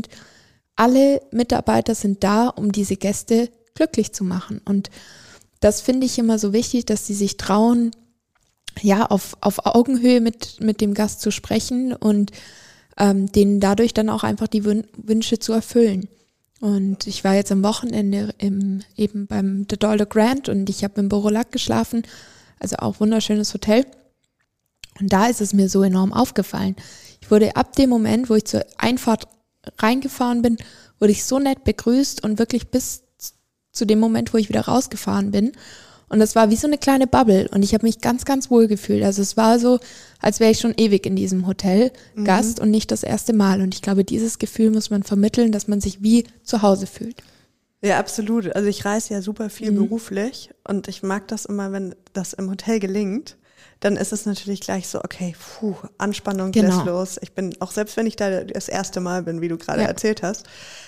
Alle Mitarbeiter sind da, um diese Gäste glücklich zu machen. Und das finde ich immer so wichtig, dass sie sich trauen, ja, auf Augenhöhe mit dem Gast zu sprechen und denen dadurch dann auch einfach die Wünsche zu erfüllen. Und ich war jetzt am Wochenende eben beim The Dollar Grand und ich habe im Borolac geschlafen, also auch wunderschönes Hotel. Und da ist es mir so enorm aufgefallen. Ich wurde ab dem Moment, wo ich zur Einfahrt reingefahren bin, wurde ich so nett begrüßt und wirklich bis zu dem Moment, wo ich wieder rausgefahren bin. Und das war wie so eine kleine Bubble und ich habe mich ganz, ganz wohl gefühlt. Also es war so, als wäre ich schon ewig in diesem Hotel Gast und nicht das erste Mal. Und ich glaube, dieses Gefühl muss man vermitteln, dass man sich wie zu Hause fühlt. Ja, absolut. Also ich reise ja super viel beruflich und ich mag das immer, wenn das im Hotel gelingt. Dann ist es natürlich gleich so, okay, Anspannung lässt los. Ich bin, auch selbst wenn ich da das erste Mal bin, wie du gerade erzählt hast,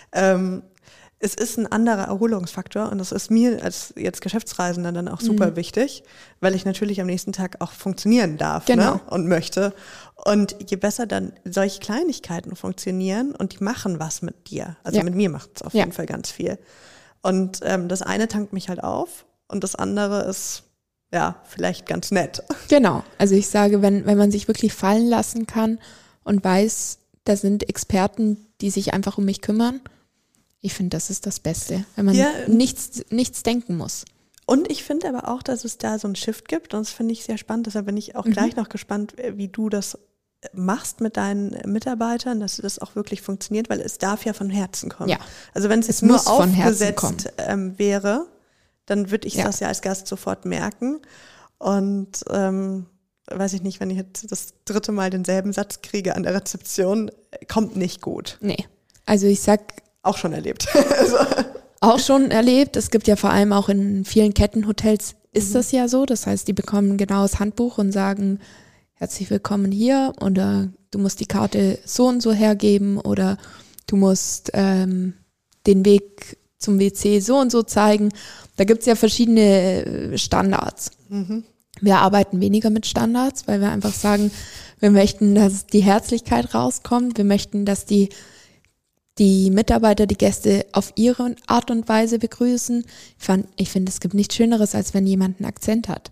es ist ein anderer Erholungsfaktor und das ist mir als jetzt Geschäftsreisender dann auch super wichtig, weil ich natürlich am nächsten Tag auch funktionieren darf, ne? Und möchte. Und je besser dann solche Kleinigkeiten funktionieren und die machen was mit dir, also mit mir macht es auf jeden Fall ganz viel. Und das eine tankt mich halt auf und das andere ist vielleicht ganz nett. Genau, also ich sage, wenn man sich wirklich fallen lassen kann und weiß, da sind Experten, die sich einfach um mich kümmern, ich finde, das ist das Beste, wenn man nichts denken muss. Und ich finde aber auch, dass es da so einen Shift gibt und das finde ich sehr spannend, deshalb bin ich auch gleich noch gespannt, wie du das machst mit deinen Mitarbeitern, dass das auch wirklich funktioniert, weil es darf ja von Herzen kommen. Ja. Also wenn es jetzt nur aufgesetzt wäre, dann würde ich das ja als Gast sofort merken. Und weiß ich nicht, wenn ich jetzt das 3. Mal denselben Satz kriege an der Rezeption, kommt nicht gut. Nee, also ich sag... Auch schon erlebt. Auch schon erlebt. Es gibt ja vor allem auch in vielen Kettenhotels ist das ja so. Das heißt, die bekommen ein genaues Handbuch und sagen, herzlich willkommen hier oder du musst die Karte so und so hergeben oder du musst den Weg zum WC so und so zeigen. Da gibt's ja verschiedene Standards. Wir arbeiten weniger mit Standards, weil wir einfach sagen, wir möchten, dass die Herzlichkeit rauskommt. Wir möchten, dass die Mitarbeiter die Gäste auf ihre Art und Weise begrüßen. Ich finde, es gibt nichts Schöneres, als wenn jemand einen Akzent hat.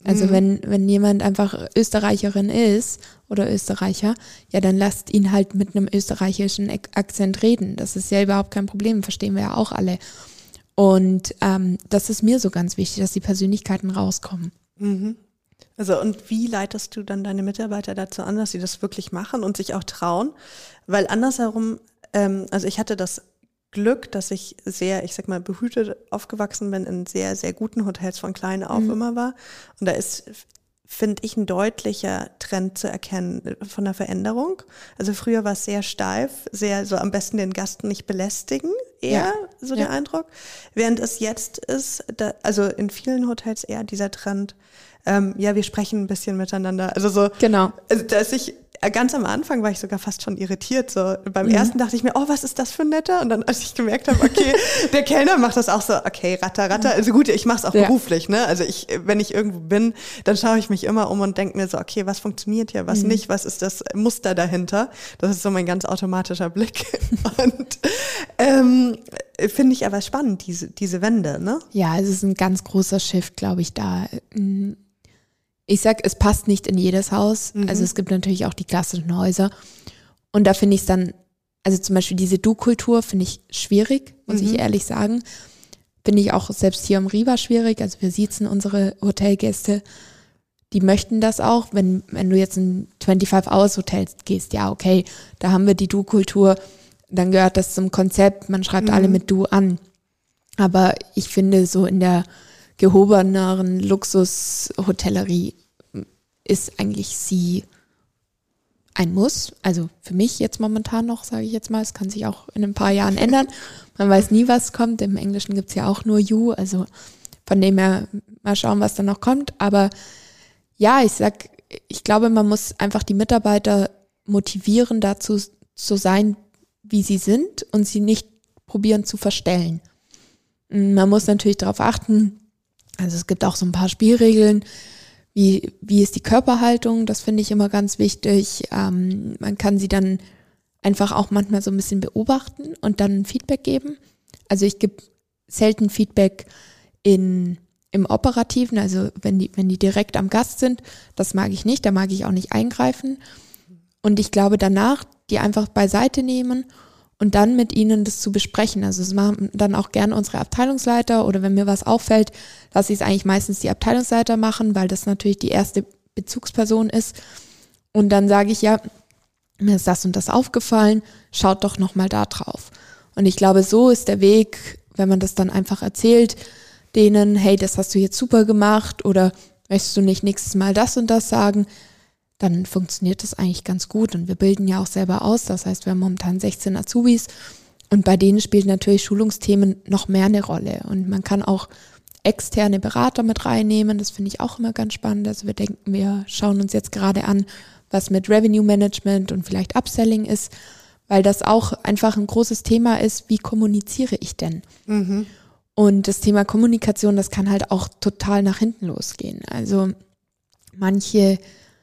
Also wenn jemand einfach Österreicherin ist oder Österreicher, ja, dann lasst ihn halt mit einem österreichischen Akzent reden. Das ist ja überhaupt kein Problem, verstehen wir ja auch alle. Und das ist mir so ganz wichtig, dass die Persönlichkeiten rauskommen. Mhm. Also und wie leitest du dann deine Mitarbeiter dazu an, dass sie das wirklich machen und sich auch trauen? Weil andersherum, also ich hatte das Glück, dass ich sehr, ich sag mal, behütet aufgewachsen bin, in sehr, sehr guten Hotels von klein auf immer war. Und da ist, finde ich, ein deutlicher Trend zu erkennen von der Veränderung. Also früher war es sehr steif, sehr so am besten den Gast nicht belästigen, eher so der Eindruck. Während es jetzt ist, also in vielen Hotels eher dieser Trend, wir sprechen ein bisschen miteinander. Also so, genau. Also dass ich ganz am Anfang war ich sogar fast schon irritiert. So beim ersten dachte ich mir, oh, was ist das für ein netter? Und dann, als ich gemerkt habe, okay, der Kellner macht das auch so, okay, ratter. Also gut, ich mache es auch beruflich, ne? Also wenn ich irgendwo bin, dann schaue ich mich immer um und denke mir so, okay, was funktioniert hier, was nicht, was ist das Muster dahinter? Das ist so mein ganz automatischer Blick. Und finde ich aber spannend, diese Wende, ne? Ja, es ist ein ganz großer Shift, glaube ich, da. Ich sag, es passt nicht in jedes Haus. Also es gibt natürlich auch die klassischen Häuser. Und da finde ich es dann, also zum Beispiel diese Du-Kultur finde ich schwierig, muss ich ehrlich sagen. Finde ich auch selbst hier im Riva schwierig. Also wir siezen unsere Hotelgäste, die möchten das auch. Wenn du jetzt in 25-Hours-Hotel gehst, ja okay, da haben wir die Du-Kultur, dann gehört das zum Konzept, man schreibt alle mit Du an. Aber ich finde so in der gehobeneren Luxushotellerie ist eigentlich sie ein Muss. Also für mich jetzt momentan noch, sage ich jetzt mal, es kann sich auch in ein paar Jahren ändern. Man weiß nie, was kommt. Im Englischen gibt's ja auch nur You, also von dem her mal schauen, was dann noch kommt. Aber ja, ich glaube, man muss einfach die Mitarbeiter motivieren, dazu zu sein, wie sie sind und sie nicht probieren zu verstellen. Man muss natürlich darauf achten, also es gibt auch so ein paar Spielregeln, wie ist die Körperhaltung, das finde ich immer ganz wichtig. Man kann sie dann einfach auch manchmal so ein bisschen beobachten und dann Feedback geben. Also ich gebe selten Feedback im Operativen, also wenn die direkt am Gast sind, das mag ich nicht, da mag ich auch nicht eingreifen. Und ich glaube danach, die einfach beiseite nehmen und dann mit ihnen das zu besprechen. Also das machen dann auch gerne unsere Abteilungsleiter oder wenn mir was auffällt, lasse ich es eigentlich meistens die Abteilungsleiter machen, weil das natürlich die erste Bezugsperson ist. Und dann sage ich, ja, mir ist das und das aufgefallen, schaut doch nochmal da drauf. Und ich glaube, so ist der Weg, wenn man das dann einfach erzählt, denen, hey, das hast du jetzt super gemacht oder möchtest du nicht nächstes Mal das und das sagen, dann funktioniert das eigentlich ganz gut. Und wir bilden ja auch selber aus. Das heißt, wir haben momentan 16 Azubis und bei denen spielt natürlich Schulungsthemen noch mehr eine Rolle. Und man kann auch externe Berater mit reinnehmen. Das finde ich auch immer ganz spannend. Also wir schauen uns jetzt gerade an, was mit Revenue Management und vielleicht Upselling ist, weil das auch einfach ein großes Thema ist. Wie kommuniziere ich denn? Und das Thema Kommunikation, das kann halt auch total nach hinten losgehen. Also manche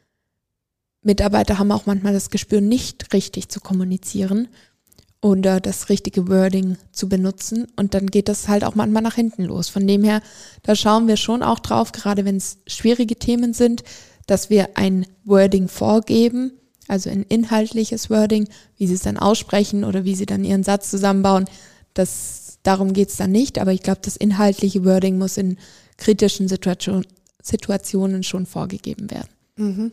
Mitarbeiter haben auch manchmal das Gespür, nicht richtig zu kommunizieren oder das richtige Wording zu benutzen und dann geht das halt auch manchmal nach hinten los. Von dem her, da schauen wir schon auch drauf, gerade wenn es schwierige Themen sind, dass wir ein Wording vorgeben, also ein inhaltliches Wording, wie sie es dann aussprechen oder wie sie dann ihren Satz zusammenbauen. Darum geht es dann nicht, aber ich glaube, das inhaltliche Wording muss in kritischen Situationen schon vorgegeben werden.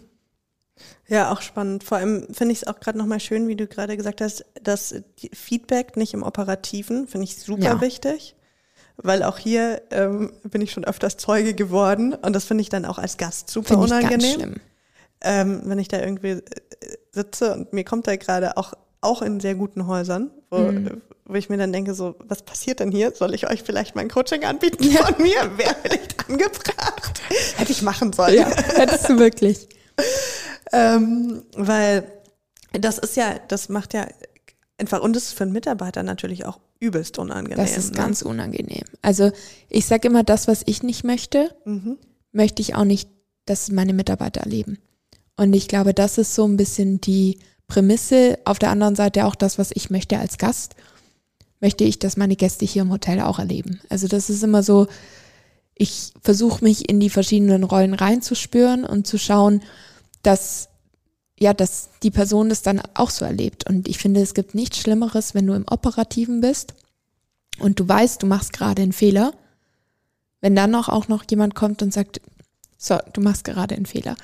Ja, auch spannend. Vor allem finde ich es auch gerade nochmal schön, wie du gerade gesagt hast, dass Feedback nicht im Operativen, finde ich super wichtig, weil auch hier bin ich schon öfters Zeuge geworden und das finde ich dann auch als Gast super unangenehm. Ganz schlimm. Wenn ich da irgendwie sitze und mir kommt da gerade auch in sehr guten Häusern, wo ich mir dann denke, so, was passiert denn hier? Soll ich euch vielleicht mein Coaching anbieten von mir? Wäre vielleicht angebracht. Hätte ich machen sollen. Ja, hättest du wirklich. Weil das macht ja einfach, und das ist für einen Mitarbeiter natürlich auch übelst unangenehm. Das ist ganz unangenehm. Also ich sage immer, das, was ich nicht möchte, möchte ich auch nicht, dass meine Mitarbeiter erleben. Und ich glaube, das ist so ein bisschen die Prämisse. Auf der anderen Seite auch das, was ich möchte als Gast, möchte ich, dass meine Gäste hier im Hotel auch erleben. Also das ist immer so, ich versuche mich in die verschiedenen Rollen reinzuspüren und zu schauen, dass die Person das dann auch so erlebt. Und ich finde, es gibt nichts Schlimmeres, wenn du im Operativen bist und du weißt, du machst gerade einen Fehler, wenn dann auch noch jemand kommt und sagt, so, du machst gerade einen Fehler.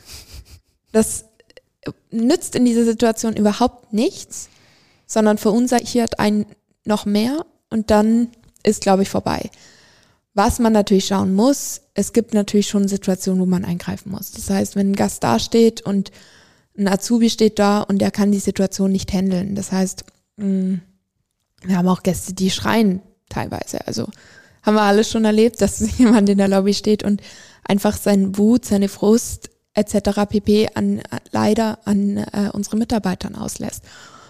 Das nützt in dieser Situation überhaupt nichts, sondern verunsichert einen noch mehr und dann ist, glaube ich, vorbei. Was man natürlich schauen muss, es gibt natürlich schon Situationen, wo man eingreifen muss. Das heißt, wenn ein Gast da steht und ein Azubi steht da und der kann die Situation nicht handeln. Das heißt, wir haben auch Gäste, die schreien teilweise. Also haben wir alles schon erlebt, dass jemand in der Lobby steht und einfach seinen Wut, seine Frust etc. pp. Leider an unsere Mitarbeitern auslässt.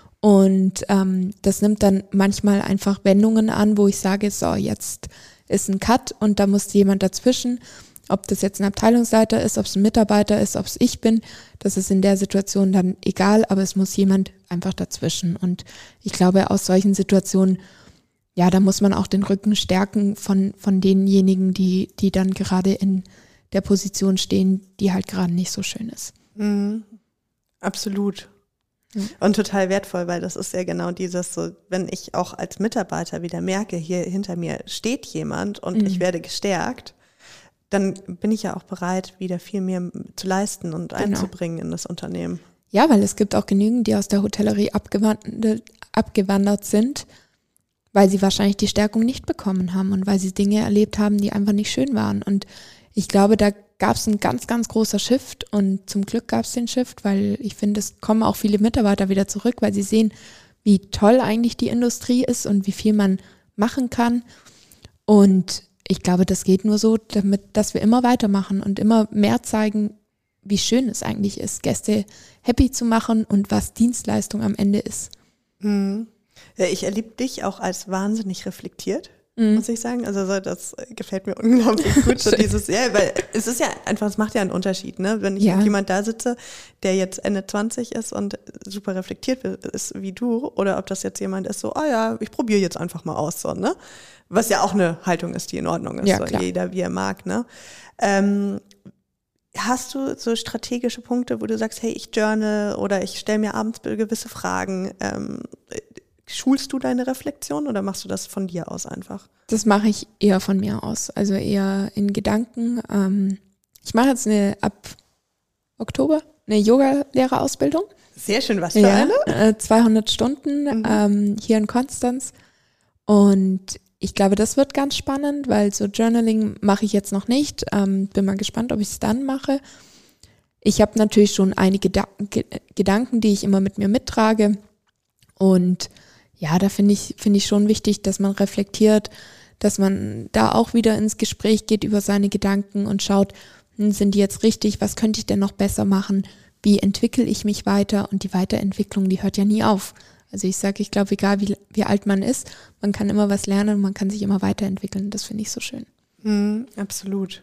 Und das nimmt dann manchmal einfach Wendungen an, wo ich sage, so, jetzt ist ein Cut und da muss jemand dazwischen. Ob das jetzt ein Abteilungsleiter ist, ob es ein Mitarbeiter ist, ob es ich bin, das ist in der Situation dann egal, aber es muss jemand einfach dazwischen. Und ich glaube, aus solchen Situationen, ja, da muss man auch den Rücken stärken von denjenigen, die dann gerade in der Position stehen, die halt gerade nicht so schön ist. Mhm. Absolut. Und total wertvoll, weil das ist ja genau dieses so, wenn ich auch als Mitarbeiter wieder merke, hier hinter mir steht jemand und ich werde gestärkt, dann bin ich ja auch bereit, wieder viel mehr zu leisten und einzubringen in das Unternehmen. Ja, weil es gibt auch genügend, die aus der Hotellerie abgewandert sind, weil sie wahrscheinlich die Stärkung nicht bekommen haben und weil sie Dinge erlebt haben, die einfach nicht schön waren. Und ich glaube, da gab es ein ganz, ganz großer Shift und zum Glück gab es den Shift, weil ich finde, es kommen auch viele Mitarbeiter wieder zurück, weil sie sehen, wie toll eigentlich die Industrie ist und wie viel man machen kann. Und ich glaube, das geht nur so, dass wir immer weitermachen und immer mehr zeigen, wie schön es eigentlich ist, Gäste happy zu machen und was Dienstleistung am Ende ist. Mhm. Ja, ich erlebe dich auch als wahnsinnig reflektiert, muss ich sagen. Also das gefällt mir unglaublich gut. So dieses, ja, weil es ist ja einfach, es macht ja einen Unterschied, ne? Wenn ich mit jemand da sitze, der jetzt Ende 20 ist und super reflektiert ist wie du, oder ob das jetzt jemand ist, so, ich probiere jetzt einfach mal aus, so, ne? Was ja auch eine Haltung ist, die in Ordnung ist, so, jeder wie er mag, ne? Hast du so strategische Punkte, wo du sagst, hey, ich journal oder ich stelle mir abends gewisse Fragen, schulst du deine Reflexion oder machst du das von dir aus einfach? Das mache ich eher von mir aus, also eher in Gedanken. Ich mache jetzt ab Oktober eine Yoga-Lehrerausbildung. Sehr schön, was für eine? 200 Stunden hier in Konstanz. Und ich glaube, das wird ganz spannend, weil so Journaling mache ich jetzt noch nicht. Bin mal gespannt, ob ich es dann mache. Ich habe natürlich schon einige Gedanken, die ich immer mit mir mittrage. Und ja, da finde ich schon wichtig, dass man reflektiert, dass man da auch wieder ins Gespräch geht über seine Gedanken und schaut, sind die jetzt richtig, was könnte ich denn noch besser machen, wie entwickle ich mich weiter, und die Weiterentwicklung, die hört ja nie auf. Also ich glaube, egal wie alt man ist, man kann immer was lernen und man kann sich immer weiterentwickeln, das finde ich so schön. Absolut.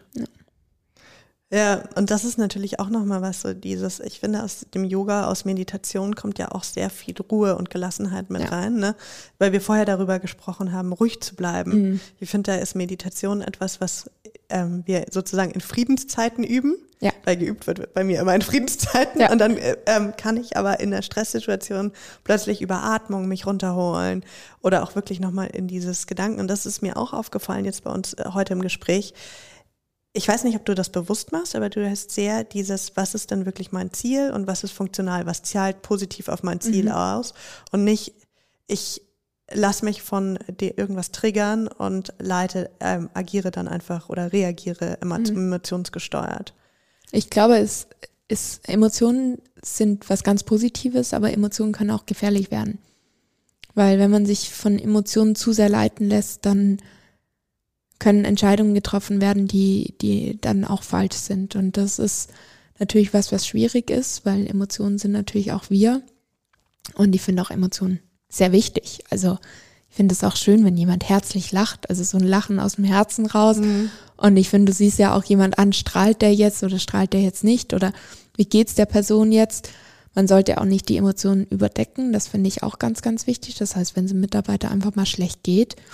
Ja, und das ist natürlich auch nochmal was, so dieses, ich finde, aus dem Yoga, aus Meditation kommt ja auch sehr viel Ruhe und Gelassenheit mit rein, ne? Weil wir vorher darüber gesprochen haben, ruhig zu bleiben. Ich finde, da ist Meditation etwas, was wir sozusagen in Friedenszeiten üben, weil geübt wird bei mir immer in Friedenszeiten, und dann kann ich aber in der Stresssituation plötzlich über Atmung mich runterholen oder auch wirklich nochmal in dieses Gedanken, und das ist mir auch aufgefallen jetzt bei uns heute im Gespräch. Ich weiß nicht, ob du das bewusst machst, aber du hast sehr dieses, was ist denn wirklich mein Ziel und was ist funktional, was zahlt positiv auf mein Ziel aus, und nicht, ich lasse mich von irgendwas triggern und agiere dann einfach oder reagiere emotionsgesteuert. Ich glaube, Emotionen sind was ganz Positives, aber Emotionen können auch gefährlich werden. Weil wenn man sich von Emotionen zu sehr leiten lässt, dann können Entscheidungen getroffen werden, die dann auch falsch sind. Und das ist natürlich was schwierig ist, weil Emotionen sind natürlich auch wir. Und ich finde auch Emotionen sehr wichtig. Also ich finde es auch schön, wenn jemand herzlich lacht, also so ein Lachen aus dem Herzen raus. Und ich finde, du siehst ja auch jemand an, strahlt der jetzt oder strahlt der jetzt nicht? Oder wie geht's der Person jetzt? Man sollte auch nicht die Emotionen überdecken. Das finde ich auch ganz, ganz wichtig. Das heißt, wenn es einem Mitarbeiter einfach mal schlecht geht,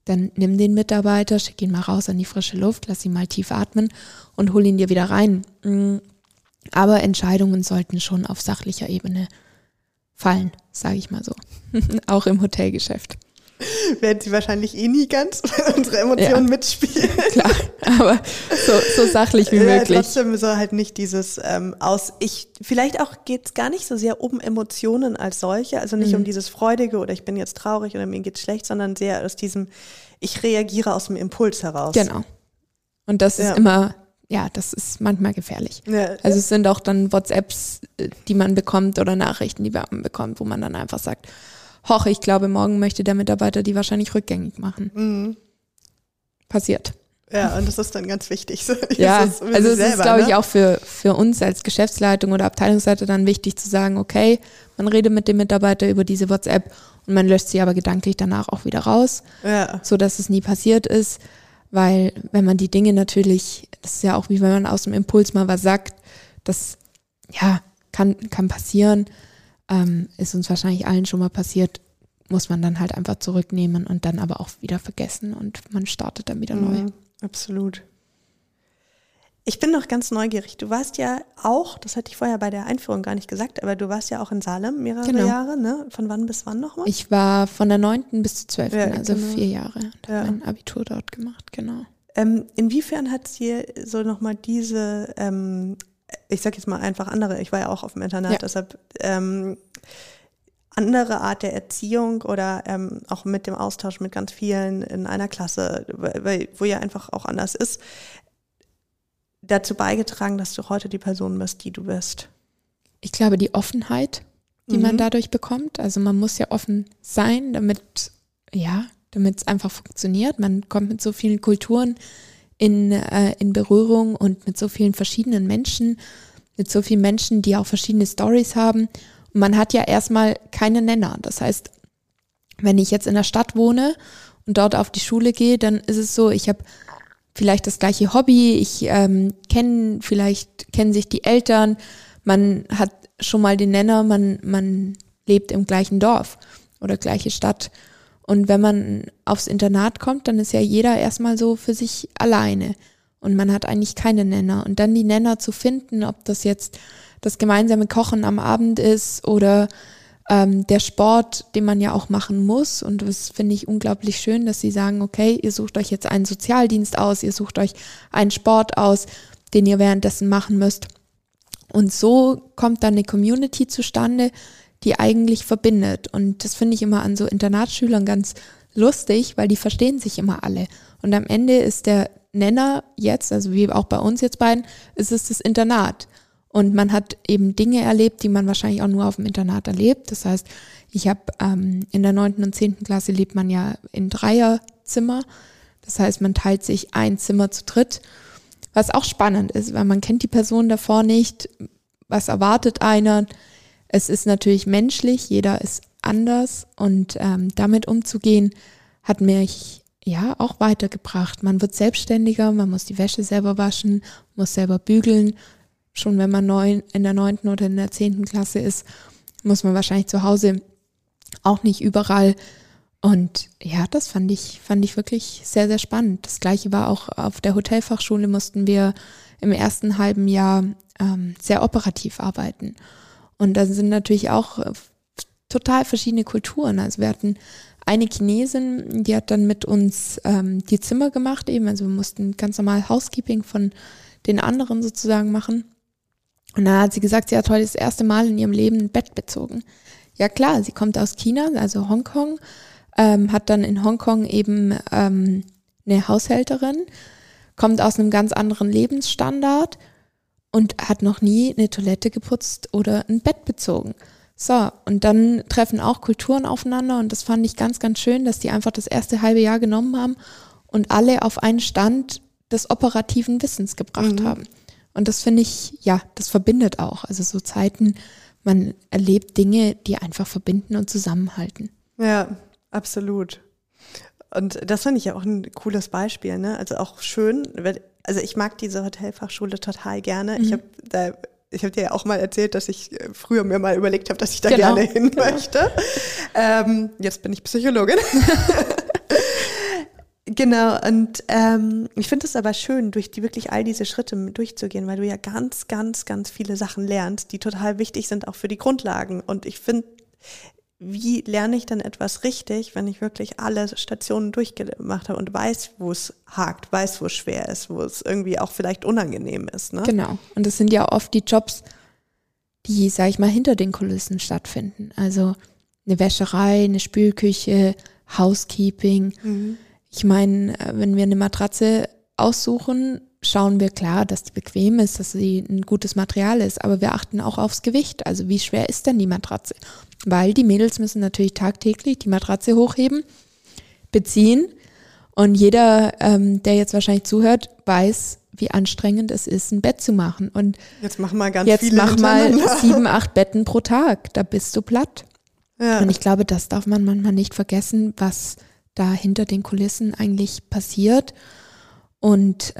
dann nimm den Mitarbeiter, schick ihn mal raus an die frische Luft, lass ihn mal tief atmen und hol ihn dir wieder rein. Aber Entscheidungen sollten schon auf sachlicher Ebene fallen, sage ich mal so. Auch im Hotelgeschäft. Werden sie wahrscheinlich nie ganz, weil unsere Emotionen mitspielen. Klar, aber so sachlich wie möglich. Trotzdem soll halt nicht dieses vielleicht auch geht's gar nicht so sehr um Emotionen als solche, also nicht um dieses Freudige oder ich bin jetzt traurig oder mir geht's schlecht, sondern sehr aus diesem, ich reagiere aus dem Impuls heraus. Genau. Und das ist immer, das ist manchmal gefährlich. Ja. Also es sind auch dann WhatsApps, die man bekommt oder Nachrichten, die man bekommt, wo man dann einfach sagt, ich glaube, morgen möchte der Mitarbeiter die wahrscheinlich rückgängig machen. Mhm. Passiert. Ja, und das ist dann ganz wichtig. Ja, also es ist, glaube ich, auch für uns als Geschäftsleitung oder Abteilungsleiter dann wichtig zu sagen, okay, man redet mit dem Mitarbeiter über diese WhatsApp und man löscht sie aber gedanklich danach auch wieder raus, so dass es nie passiert ist, weil wenn man die Dinge natürlich, das ist ja auch wie wenn man aus dem Impuls mal was sagt, das kann passieren, ist uns wahrscheinlich allen schon mal passiert, muss man dann halt einfach zurücknehmen und dann aber auch wieder vergessen und man startet dann wieder neu. Absolut. Ich bin noch ganz neugierig. Du warst ja auch, das hatte ich vorher bei der Einführung gar nicht gesagt, aber du warst ja auch in Salem mehrere Jahre, ne? Von wann bis wann nochmal? Ich war von der 9. bis zur 12., also 4 Jahre. Und habe mein Abitur dort gemacht, genau. Inwiefern hat es dir so nochmal diese ich sag jetzt mal einfach andere, ich war ja auch auf dem Internat, deshalb andere Art der Erziehung oder auch mit dem Austausch mit ganz vielen in einer Klasse, wo ja einfach auch anders ist, dazu beigetragen, dass du heute die Person bist, die du bist? Ich glaube, die Offenheit, die man dadurch bekommt, also man muss ja offen sein, damit es einfach funktioniert. Man kommt mit so vielen Kulturen in Berührung und mit so vielen verschiedenen Menschen, mit so vielen Menschen, die auch verschiedene Storys haben. Und man hat ja erstmal keine Nenner. Das heißt, wenn ich jetzt in der Stadt wohne und dort auf die Schule gehe, dann ist es so, ich habe vielleicht das gleiche Hobby, ich kennen sich die Eltern, man hat schon mal den Nenner, man lebt im gleichen Dorf oder gleiche Stadt. Und wenn man aufs Internat kommt, dann ist ja jeder erstmal so für sich alleine und man hat eigentlich keine Nenner. Und dann die Nenner zu finden, ob das jetzt das gemeinsame Kochen am Abend ist oder der Sport, den man ja auch machen muss. Und das finde ich unglaublich schön, dass sie sagen, okay, ihr sucht euch jetzt einen Sozialdienst aus, ihr sucht euch einen Sport aus, den ihr währenddessen machen müsst. Und so kommt dann eine Community zustande, die eigentlich verbindet. Und das finde ich immer an so Internatsschülern ganz lustig, weil die verstehen sich immer alle. Und am Ende ist der Nenner jetzt, also wie auch bei uns jetzt beiden, ist es das Internat. Und man hat eben Dinge erlebt, die man wahrscheinlich auch nur auf dem Internat erlebt. Das heißt, ich habe in der 9. und 10. Klasse lebt man ja in Dreierzimmer. Das heißt, man teilt sich ein Zimmer zu dritt, was auch spannend ist, weil man kennt die Person davor nicht. Was erwartet einer? Es ist natürlich menschlich, jeder ist anders und damit umzugehen, hat mich auch weitergebracht. Man wird selbstständiger, man muss die Wäsche selber waschen, muss selber bügeln. Schon wenn man in der 9. oder in der 10. Klasse ist, muss man wahrscheinlich zu Hause auch nicht überall. Und das fand ich wirklich sehr, sehr spannend. Das Gleiche war auch auf der Hotelfachschule, mussten wir im ersten halben Jahr sehr operativ arbeiten. Und da sind natürlich auch total verschiedene Kulturen. Also wir hatten eine Chinesin, die hat dann mit uns die Zimmer gemacht eben. Also wir mussten ganz normal Housekeeping von den anderen sozusagen machen. Und dann hat sie gesagt, sie hat heute das erste Mal in ihrem Leben ein Bett bezogen. Ja klar, sie kommt aus China, also Hongkong, hat dann in Hongkong eben eine Haushälterin, kommt aus einem ganz anderen Lebensstandard und hat noch nie eine Toilette geputzt oder ein Bett bezogen. So, und dann treffen auch Kulturen aufeinander und das fand ich ganz, ganz schön, dass die einfach das erste halbe Jahr genommen haben und alle auf einen Stand des operativen Wissens gebracht haben. Und das finde ich, das verbindet auch. Also so Zeiten, man erlebt Dinge, die einfach verbinden und zusammenhalten. Ja, absolut. Und das finde ich ja auch ein cooles Beispiel, ne? Also auch schön, also ich mag diese Hotelfachschule total gerne. Ich habe dir ja auch mal erzählt, dass ich früher mir mal überlegt habe, dass ich da gerne hin möchte. Jetzt bin ich Psychologin. Genau, und ich finde es aber schön, durch wirklich all diese Schritte durchzugehen, weil du ja ganz, ganz, ganz viele Sachen lernst, die total wichtig sind, auch für die Grundlagen. Und ich finde, wie lerne ich denn etwas richtig, wenn ich wirklich alle Stationen durchgemacht habe und weiß, wo es hakt, weiß, wo es schwer ist, wo es irgendwie auch vielleicht unangenehm ist. Ne? Genau, und das sind ja oft die Jobs, die, sag ich mal, hinter den Kulissen stattfinden. Also eine Wäscherei, eine Spülküche, Housekeeping. Ich meine, wenn wir eine Matratze aussuchen, schauen wir klar, dass die bequem ist, dass sie ein gutes Material ist, aber wir achten auch aufs Gewicht. Also wie schwer ist denn die Matratze? Weil die Mädels müssen natürlich tagtäglich die Matratze hochheben, beziehen und jeder, der jetzt wahrscheinlich zuhört, weiß, wie anstrengend es ist, ein Bett zu machen. Und jetzt mach mal jetzt mach mal 7, 8 Betten pro Tag, da bist du platt. Ja. Und ich glaube, das darf man manchmal nicht vergessen, was da hinter den Kulissen eigentlich passiert und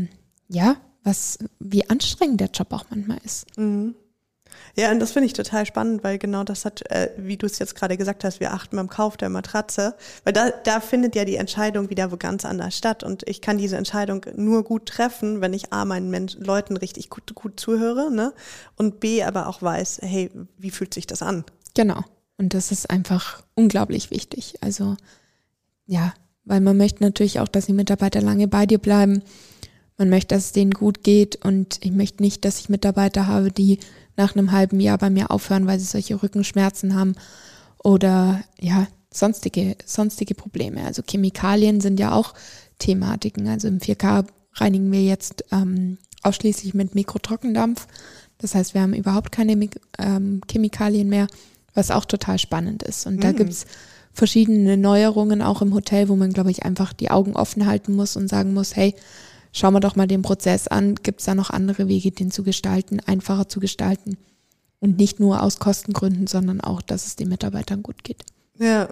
wie anstrengend der Job auch manchmal ist. Ja, und das finde ich total spannend, weil genau das hat, wie du es jetzt gerade gesagt hast, wir achten beim Kauf der Matratze, weil da findet ja die Entscheidung wieder wo ganz anders statt und ich kann diese Entscheidung nur gut treffen, wenn ich A, meinen Leuten richtig gut zuhöre, ne, und B, aber auch weiß, hey, wie fühlt sich das an? Genau. Und das ist einfach unglaublich wichtig. Also ja, weil man möchte natürlich auch, dass die Mitarbeiter lange bei dir bleiben. Man möchte, dass es denen gut geht und ich möchte nicht, dass ich Mitarbeiter habe, die nach einem halben Jahr bei mir aufhören, weil sie solche Rückenschmerzen haben oder ja, sonstige Probleme. Also Chemikalien sind ja auch Thematiken. Also im 4K reinigen wir jetzt ausschließlich mit Mikrotrockendampf. Das heißt, wir haben überhaupt keine Chemikalien mehr, was auch total spannend ist. Und da gibt's verschiedene Neuerungen auch im Hotel, wo man, glaube ich, einfach die Augen offen halten muss und sagen muss, hey, schauen wir doch mal den Prozess an. Gibt es da noch andere Wege, den zu gestalten, einfacher zu gestalten? Und nicht nur aus Kostengründen, sondern auch, dass es den Mitarbeitern gut geht. Ja,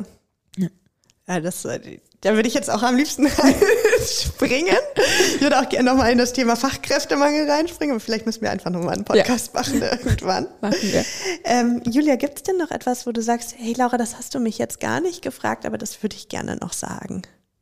da würde ich jetzt auch am liebsten springen. Ich würde auch gerne nochmal in das Thema Fachkräftemangel reinspringen, aber vielleicht müssen wir einfach nochmal einen Podcast machen irgendwann. Machen wir. Julia, gibt es denn noch etwas, wo du sagst, hey Laura, das hast du mich jetzt gar nicht gefragt, aber das würde ich gerne noch sagen?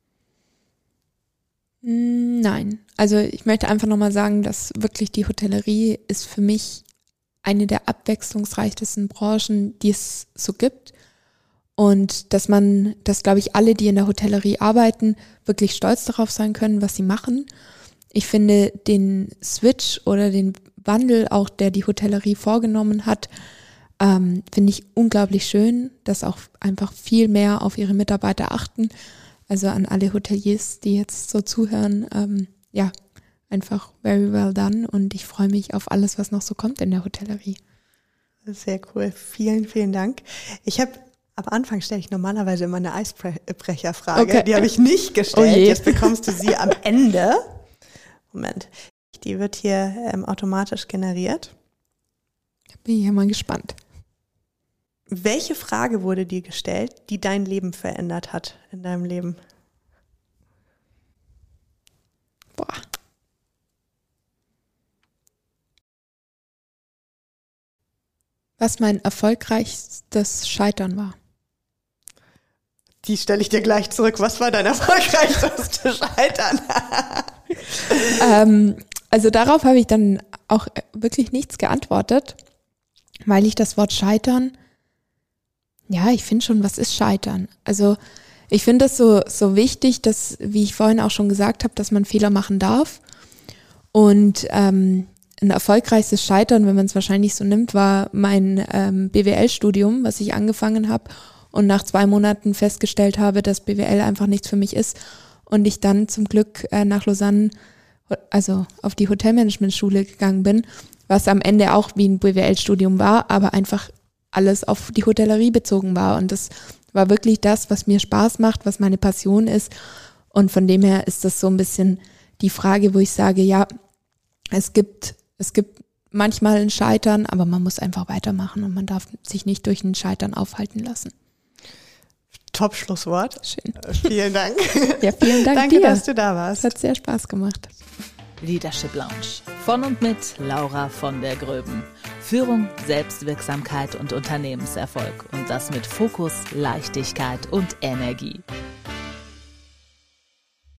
Nein, also ich möchte einfach nochmal sagen, dass wirklich die Hotellerie ist für mich eine der abwechslungsreichsten Branchen, die es so gibt. Und dass glaube ich, alle, die in der Hotellerie arbeiten, wirklich stolz darauf sein können, was sie machen. Ich finde den Switch oder den Wandel auch, der die Hotellerie vorgenommen hat, finde ich unglaublich schön, dass auch einfach viel mehr auf ihre Mitarbeiter achten. Also an alle Hoteliers, die jetzt so zuhören, einfach very well done und ich freue mich auf alles, was noch so kommt in der Hotellerie. Sehr cool. Vielen, vielen Dank. Am Anfang stelle ich normalerweise immer eine Eisbrecherfrage. Okay. Die habe ich nicht gestellt. Jetzt bekommst du sie am Ende. Moment. Die wird hier automatisch generiert. Bin ich ja mal gespannt. Welche Frage wurde dir gestellt, die dein Leben verändert hat in deinem Leben? Was mein erfolgreichstes Scheitern war. Die stelle ich dir gleich zurück. Was war dein erfolgreichstes Scheitern? Also darauf habe ich dann auch wirklich nichts geantwortet, weil ich das Wort Scheitern, ja, ich finde schon, was ist Scheitern? Also ich finde das so wichtig, dass, wie ich vorhin auch schon gesagt habe, dass man Fehler machen darf. Und ein erfolgreichstes Scheitern, wenn man es wahrscheinlich so nimmt, war mein BWL-Studium, was ich angefangen habe und nach 2 Monaten festgestellt habe, dass BWL einfach nichts für mich ist und ich dann zum Glück nach Lausanne, also auf die Hotelmanagement-Schule gegangen bin, was am Ende auch wie ein BWL-Studium war, aber einfach alles auf die Hotellerie bezogen war und das war wirklich das, was mir Spaß macht, was meine Passion ist und von dem her ist das so ein bisschen die Frage, wo ich sage, ja, es gibt manchmal ein Scheitern, aber man muss einfach weitermachen und man darf sich nicht durch ein Scheitern aufhalten lassen. Top-Schlusswort. Schön. Vielen Dank. Ja, vielen Dank Danke, dir. dass du da warst. Es hat sehr Spaß gemacht. Leadership Lounge. Von und mit Laura von der Gröben. Führung, Selbstwirksamkeit und Unternehmenserfolg. Und das mit Fokus, Leichtigkeit und Energie.